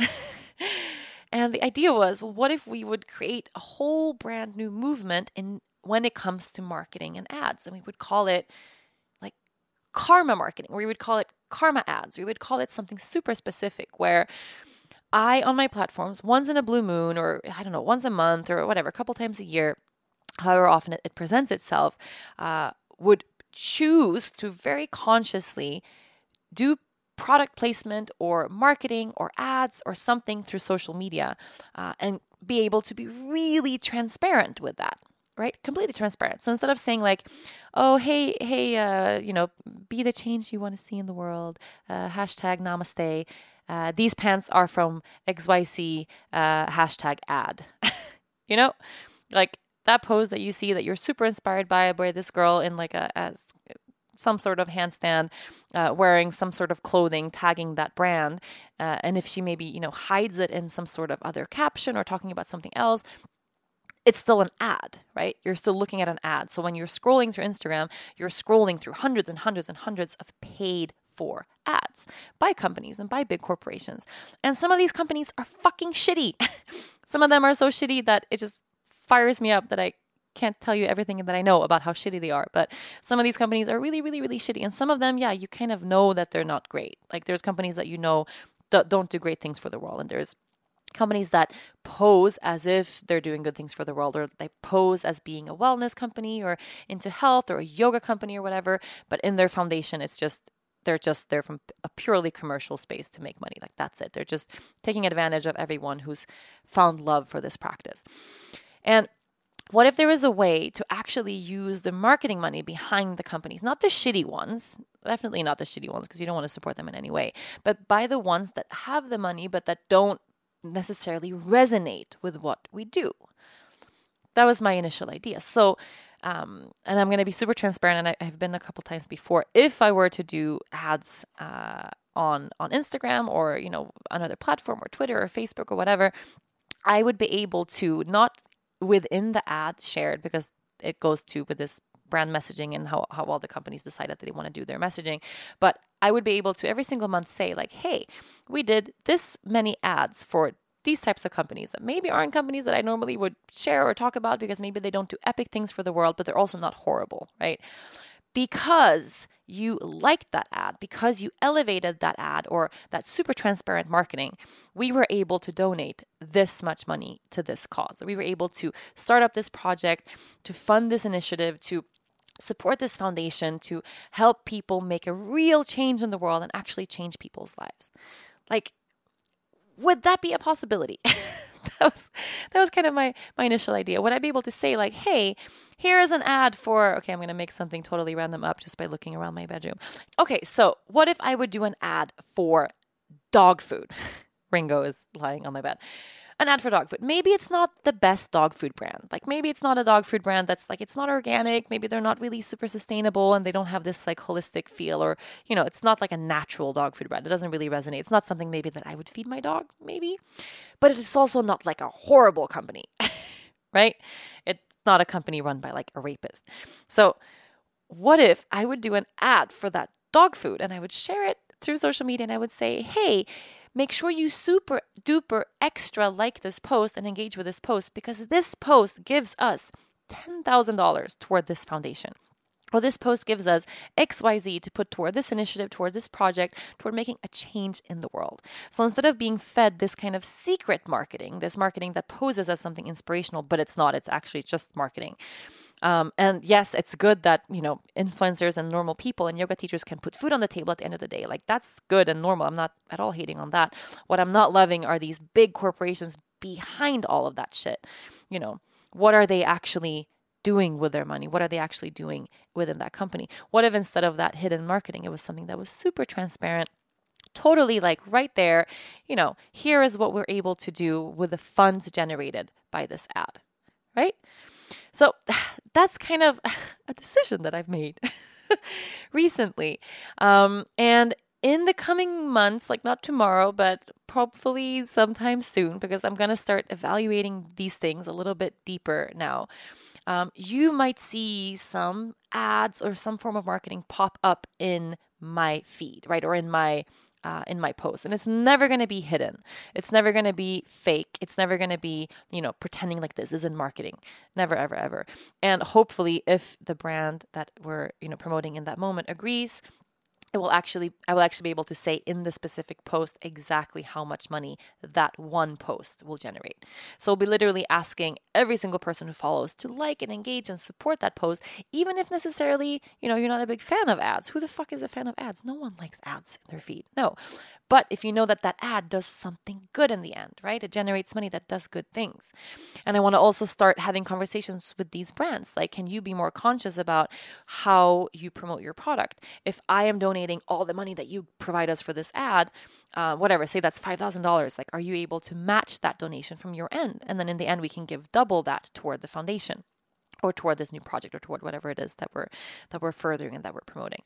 And the idea was, well, what if we would create a whole brand new movement in when it comes to marketing and ads? And we would call it like karma marketing, or we would call it karma ads. We would call it something super specific, where I, on my platforms, once in a blue moon, or I don't know, once a month or whatever, a couple times a year, however often it, it presents itself, uh, would choose to very consciously do product placement or marketing or ads or something through social media, uh, and be able to be really transparent with that, right? Completely transparent. So instead of saying like, oh, hey, hey, uh, you know, be the change you want to see in the world, uh, hashtag namaste, uh, these pants are from X Y Z, uh, hashtag ad, you know, like that pose that you see that you're super inspired by, where this girl in like a, as some sort of handstand, uh, wearing some sort of clothing, tagging that brand. Uh, and if she maybe, you know, hides it in some sort of other caption or talking about something else, it's still an ad, right? You're still looking at an ad. So when you're scrolling through Instagram, you're scrolling through hundreds and hundreds and hundreds of paid for ads by companies and by big corporations. And some of these companies are fucking shitty. Some of them are so shitty that it just fires me up that I can't tell you everything that I know about how shitty they are. But some of these companies are really, really, really shitty. And some of them, yeah, you kind of know that they're not great. Like there's companies that you know that don't do great things for the world. And there's companies that pose as if they're doing good things for the world, or they pose as being a wellness company or into health or a yoga company or whatever. But in their foundation, it's just, they're just there from a purely commercial space to make money. Like that's it. They're just taking advantage of everyone who's found love for this practice. And what if there was a way to actually use the marketing money behind the companies, not the shitty ones, definitely not the shitty ones, because you don't want to support them in any way, but by the ones that have the money, but that don't necessarily resonate with what we do? That was my initial idea. So, um, and I'm going to be super transparent, and I, I've been a couple times before. If I were to do ads uh, on on Instagram, or you know, another platform, or Twitter or Facebook or whatever, I would be able to not within the ad shared, because it goes to with this brand messaging and how, how all the companies decided that they want to do their messaging. But I would be able to every single month say like, hey, we did this many ads for these types of companies that maybe aren't companies that I normally would share or talk about, because maybe they don't do epic things for the world, but they're also not horrible, right? Because you liked that ad, because you elevated that ad or that super transparent marketing, we were able to donate this much money to this cause. We were able to start up this project, to fund this initiative, to support this foundation, to help people make a real change in the world and actually change people's lives. Like, would that be a possibility? that was that was kind of my my initial idea. Would I be able to say like, hey, here is an ad for, okay, I'm going to make something totally random up just by looking around my bedroom. Okay, so what if I would do an ad for dog food? Ringo is lying on my bed. An ad for dog food. Maybe it's not the best dog food brand. Like maybe it's not a dog food brand that's like, it's not organic. Maybe they're not really super sustainable and they don't have this like holistic feel, or, you know, it's not like a natural dog food brand. It doesn't really resonate. It's not something maybe that I would feed my dog, maybe. But it's also not like a horrible company, right? It's not a company run by like a rapist. So what if I would do an ad for that dog food and I would share it through social media and I would say, hey, make sure you super duper extra like this post and engage with this post, because this post gives us ten thousand dollars toward this foundation. Or this post gives us X Y Z to put toward this initiative, toward this project, toward making a change in the world. So instead of being fed this kind of secret marketing, this marketing that poses as something inspirational, but it's not, it's actually just marketing. Um, and yes, it's good that, you know, influencers and normal people and yoga teachers can put food on the table at the end of the day. Like, that's good and normal. I'm not at all hating on that. What I'm not loving are these big corporations behind all of that shit. You know, what are they actually doing with their money? What are they actually doing within that company? What if instead of that hidden marketing, it was something that was super transparent, totally like right there, you know, here is what we're able to do with the funds generated by this ad, right? So that's kind of a decision that I've made recently. Um, and in the coming months, like not tomorrow, but probably sometime soon, because I'm going to start evaluating these things a little bit deeper now. Um, you might see some ads or some form of marketing pop up in my feed, right? Or in my uh, in my post. And it's never going to be hidden. It's never going to be fake. It's never going to be, you know, pretending like this isn't marketing. Never, ever, ever. And hopefully if the brand that we're, you know, promoting in that moment agrees, it will actually, I will actually be able to say in the specific post exactly how much money that one post will generate. So we'll be literally asking every single person who follows to like and engage and support that post, even if necessarily, you know, you're not a big fan of ads. Who the fuck is a fan of ads? No one likes ads in their feed. No. But if you know that that ad does something good in the end, right? It generates money that does good things. And I want to also start having conversations with these brands. Like, can you be more conscious about how you promote your product? If I am donating all the money that you provide us for this ad, uh, whatever, say that's five thousand dollars, like, are you able to match that donation from your end? And then in the end, we can give double that toward the foundation or toward this new project or toward whatever it is that we're, that we're furthering and that we're promoting.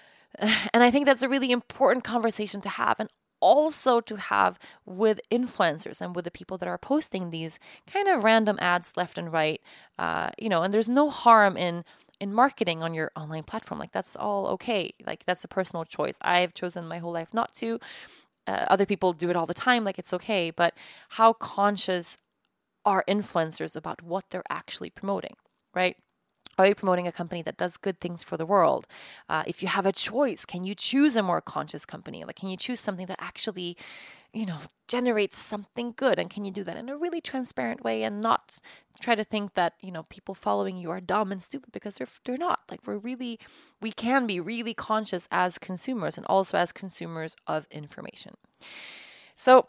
And I think that's a really important conversation to have, and also to have with influencers and with the people that are posting these kind of random ads left and right. Uh, you know, and there's no harm in in marketing on your online platform. Like, that's all okay. Like, that's a personal choice. I've chosen my whole life not to. Uh, other people do it all the time. Like, it's okay. But how conscious are influencers about what they're actually promoting, right? Are you promoting a company that does good things for the world? Uh, if you have a choice, can you choose a more conscious company? Like, can you choose something that actually, you know, generates something good? And can you do that in a really transparent way and not try to think that, you know, people following you are dumb and stupid, because they're they're not. Like, we're really, we can be really conscious as consumers and also as consumers of information. So,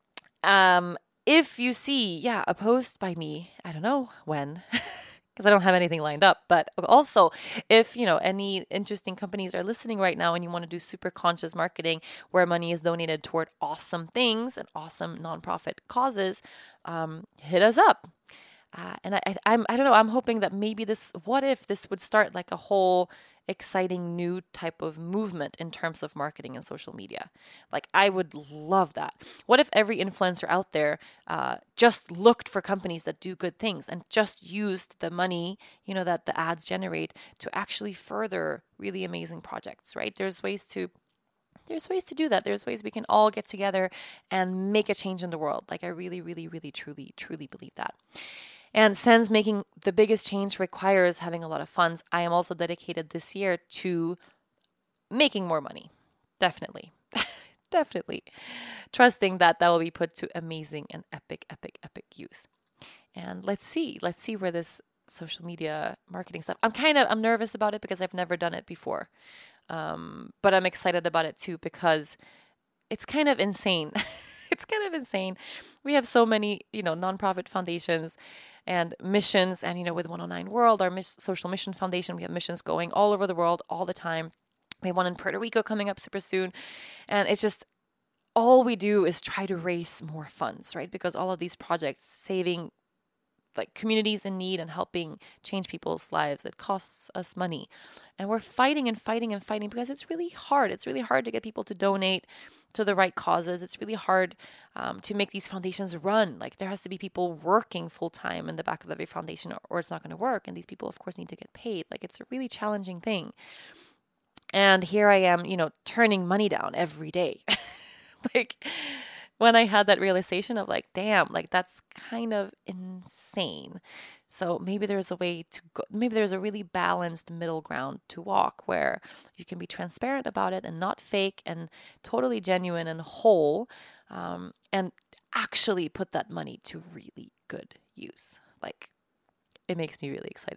um, if you see, yeah, a post by me, I don't know when, because I don't have anything lined up. But also, if, you know, any interesting companies are listening right now and you want to do super conscious marketing where money is donated toward awesome things and awesome nonprofit causes, um, hit us up. Uh, and I, I, I'm, I don't know, I'm hoping that maybe this, what if this would start like a whole exciting new type of movement in terms of marketing and social media. Like, I would love that. What if every influencer out there uh, just looked for companies that do good things and just used the money, you know, that the ads generate to actually further really amazing projects, right? There's ways to There's ways to do that. There's ways we can all get together and make a change in the world. Like, I really, really, really, truly, truly believe that. And since making the biggest change requires having a lot of funds, I am also dedicated this year to making more money. Definitely. Definitely. Trusting that that will be put to amazing and epic, epic, epic use. And let's see. Let's see where this social media marketing stuff. I'm kind of, I'm nervous about it because I've never done it before. Um, but I'm excited about it too, because it's kind of insane. It's kind of insane. We have so many, you know, nonprofit foundations and missions. And, you know, with one oh nine World, our mis- social mission foundation, we have missions going all over the world all the time. We have one in Puerto Rico coming up super soon. And it's just, all we do is try to raise more funds, right? Because all of these projects, saving like communities in need and helping change people's lives, it costs us money. And we're fighting and fighting and fighting because it's really hard. It's really hard to get people to donate to the right causes. It's really hard um, to make these foundations run. Like, there has to be people working full time in the back of every foundation, or, or it's not going to work. And these people, of course, need to get paid. Like, it's a really challenging thing. And here I am, you know, turning money down every day. Like, when I had that realization of like, damn, like, that's kind of insane. So maybe there's a way to go, maybe there's a really balanced middle ground to walk where you can be transparent about it and not fake and totally genuine and whole, um, and actually put that money to really good use. Like, it makes me really excited.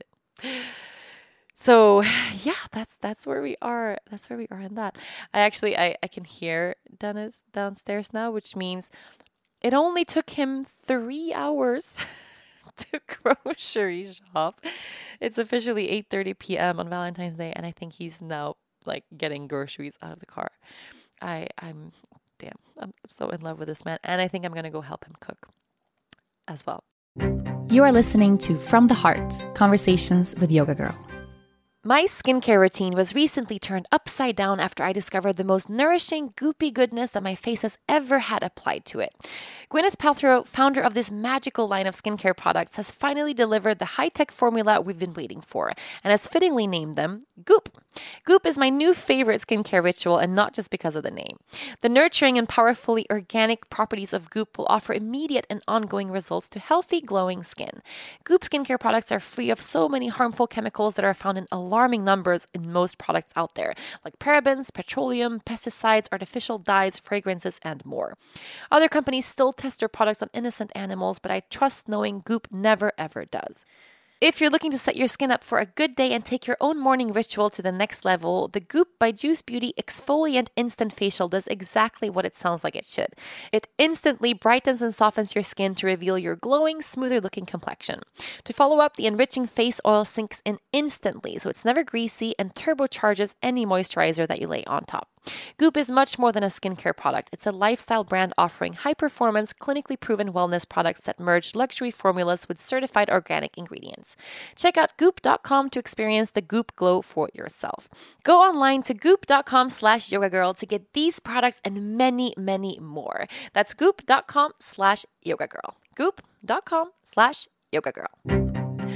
So yeah, that's that's where we are. That's where we are in that. I actually I, I can hear Dennis downstairs now, which means it only took him three hours to grocery shop. It's officially eight thirty p.m. on Valentine's Day, and I think he's now like getting groceries out of the car. I I'm damn, I'm so in love with this man, and I think I'm gonna go help him cook as well. You are listening to From the Heart, Conversations with Yoga Girl. My skincare routine was recently turned upside down after I discovered the most nourishing, goopy goodness that my face has ever had applied to it. Gwyneth Paltrow, founder of this magical line of skincare products, has finally delivered the high-tech formula we've been waiting for, and has fittingly named them Goop. Goop is my new favorite skincare ritual, and not just because of the name. The nurturing and powerfully organic properties of Goop will offer immediate and ongoing results to healthy, glowing skin. Goop skincare products are free of so many harmful chemicals that are found in a alarming numbers in most products out there, like parabens, petroleum, pesticides, artificial dyes, fragrances, and more. Other companies still test their products on innocent animals, but I trust knowing Goop never ever does. If you're looking to set your skin up for a good day and take your own morning ritual to the next level, the Goop by Juice Beauty Exfoliant Instant Facial does exactly what it sounds like it should. It instantly brightens and softens your skin to reveal your glowing, smoother looking complexion. To follow up, the enriching face oil sinks in instantly, so it's never greasy and turbocharges any moisturizer that you lay on top. Goop is much more than a skincare product. It's a lifestyle brand offering high-performance, clinically proven wellness products that merge luxury formulas with certified organic ingredients. Check out goop dot com to experience the Goop glow for yourself. Go online to goop dot com slash yoga girl to get these products and many, many more. That's goop dot com slash yoga girl. goop dot com slash yoga girl.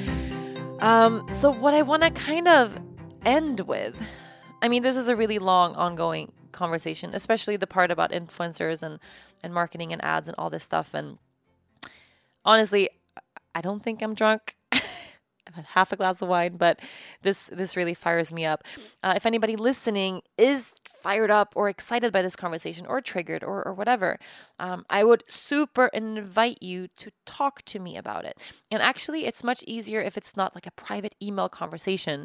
Um, so what I want to kind of end with, I mean, this is a really long, ongoing conversation, especially the part about influencers and, and marketing and ads and all this stuff. And honestly, I don't think I'm drunk. I've had half a glass of wine, but this this really fires me up. Uh, if anybody listening is fired up or excited by this conversation or triggered or, or whatever, um, I would super invite you to talk to me about it. And actually, it's much easier if it's not like a private email conversation.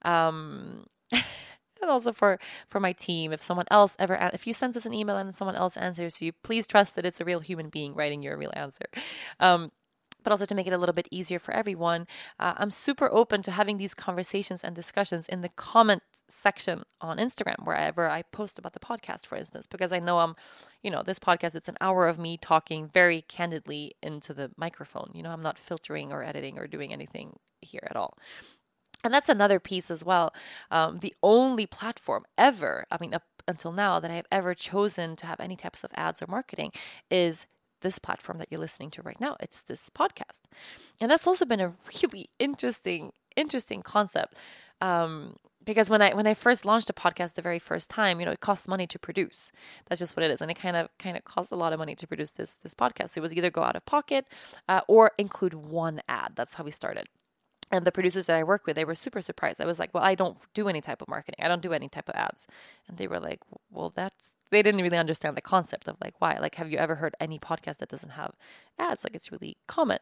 Um And also for, for my team, if someone else ever, if you send us an email and someone else answers you, please trust that it's a real human being writing your real answer. Um, but also to make it a little bit easier for everyone, uh, I'm super open to having these conversations and discussions in the comment section on Instagram, wherever I post about the podcast, for instance, because I know I'm, you know, this podcast, it's an hour of me talking very candidly into the microphone. You know, I'm not filtering or editing or doing anything here at all. And that's another piece as well. Um, the only platform ever, I mean, up until now, that I have ever chosen to have any types of ads or marketing is this platform that you're listening to right now. It's this podcast. And that's also been a really interesting, interesting concept. Um, because when I when I first launched a podcast the very first time, you know, it costs money to produce. That's just what it is. And it kind of kind of costs a lot of money to produce this, this podcast. So it was either go out of pocket uh, or include one ad. That's how we started. And the producers that I work with, they were super surprised. I was like, well, I don't do any type of marketing. I don't do any type of ads. And they were like, well, that's, they didn't really understand the concept of like, why? Like, have you ever heard any podcast that doesn't have ads? Like, it's really common.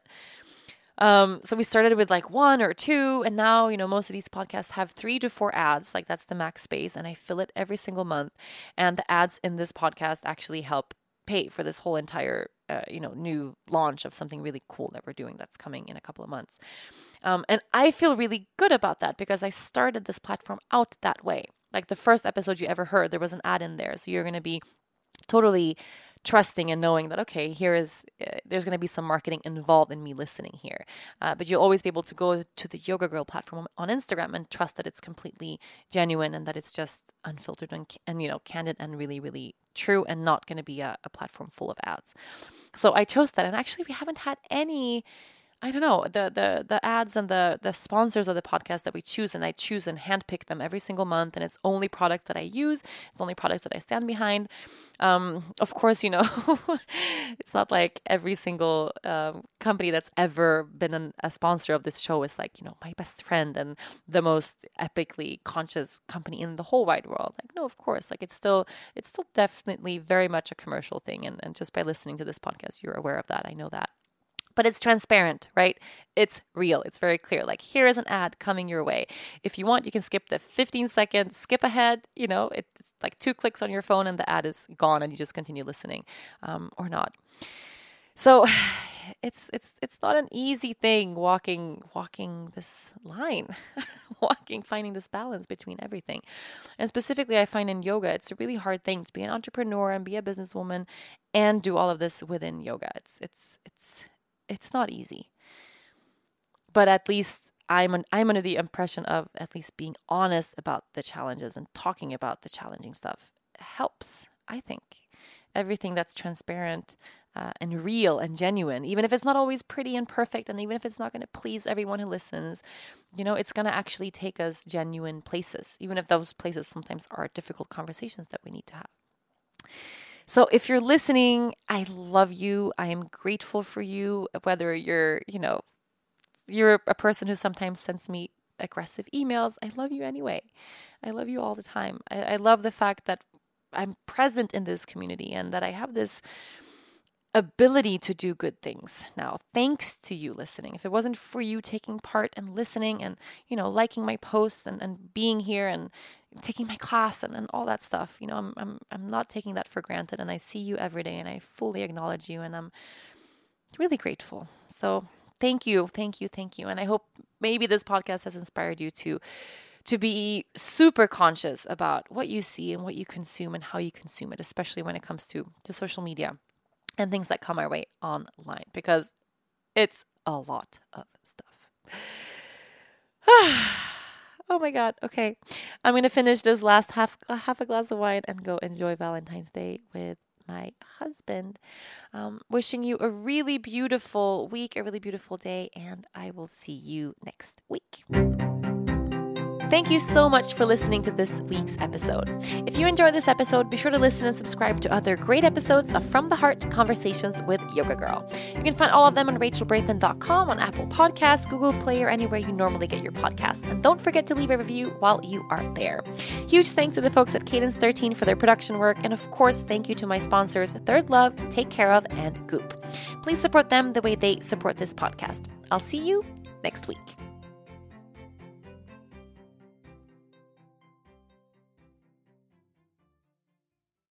Um, so we started with like one or two. And now, you know, most of these podcasts have three to four ads. Like, that's the max space. And I fill it every single month. And the ads in this podcast actually help pay for this whole entire, uh, you know, new launch of something really cool that we're doing that's coming in a couple of months. Um, and I feel really good about that because I started this platform out that way. Like the first episode you ever heard, there was an ad in there. So you're going to be totally trusting and knowing that, okay, here is, uh, there's going to be some marketing involved in me listening here. Uh, but you'll always be able to go to the Yoga Girl platform on Instagram and trust that it's completely genuine and that it's just unfiltered and, and you know, candid and really, really true and not going to be a, a platform full of ads. So I chose that. And actually, we haven't had any I don't know, the the the ads and the the sponsors of the podcast that we choose, and I choose and handpick them every single month, and it's only products that I use. It's only products that I stand behind. Um, of course, you know, it's not like every single um, company that's ever been an, a sponsor of this show is like, you know, my best friend and the most epically conscious company in the whole wide world. Like, no, of course, like it's still, it's still definitely very much a commercial thing. And, and just by listening to this podcast, you're aware of that. I know that. But it's transparent, right? It's real. It's very clear. Like, here is an ad coming your way. If you want, you can skip the fifteen seconds, skip ahead. You know, it's like two clicks on your phone and the ad is gone and you just continue listening, um, or not. So it's it's it's not an easy thing walking walking this line, walking, finding this balance between everything. And specifically, I find in yoga, it's a really hard thing to be an entrepreneur and be a businesswoman and do all of this within yoga. It's it's it's It's not easy, but at least I'm an, I'm under the impression of at least being honest about the challenges and talking about the challenging stuff helps. I think everything that's transparent uh, and real and genuine, even if it's not always pretty and perfect, and even if it's not going to please everyone who listens, you know, it's going to actually take us genuine places, even if those places sometimes are difficult conversations that we need to have. So if you're listening, I love you. I am grateful for you, whether you're, you know, you're a person who sometimes sends me aggressive emails. I love you anyway. I love you all the time. I, I love the fact that I'm present in this community and that I have this ability to do good things now, thanks to you listening. If it wasn't for you taking part and listening and, you know, liking my posts and, and being here and taking my class and, and all that stuff, you know, I'm, I'm, I'm not taking that for granted, and I see you every day and I fully acknowledge you, and I'm really grateful. So thank you, thank you, thank you. And I hope maybe this podcast has inspired you to to be super conscious about what you see and what you consume and how you consume it, especially when it comes to, to social media and things that come our way online, because it's a lot of stuff. Oh my God. Okay. I'm going to finish this last half, half a glass of wine and go enjoy Valentine's Day with my husband. Um, wishing you a really beautiful week, a really beautiful day, and I will see you next week. Thank you so much for listening to this week's episode. If you enjoyed this episode, be sure to listen and subscribe to other great episodes of From the Heart Conversations with Yoga Girl. You can find all of them on rachel braithen dot com, on Apple Podcasts, Google Play, or anywhere you normally get your podcasts. And don't forget to leave a review while you are there. Huge thanks to the folks at Cadence thirteen for their production work. And of course, thank you to my sponsors, Third Love, Take Care Of, and Goop. Please support them the way they support this podcast. I'll see you next week.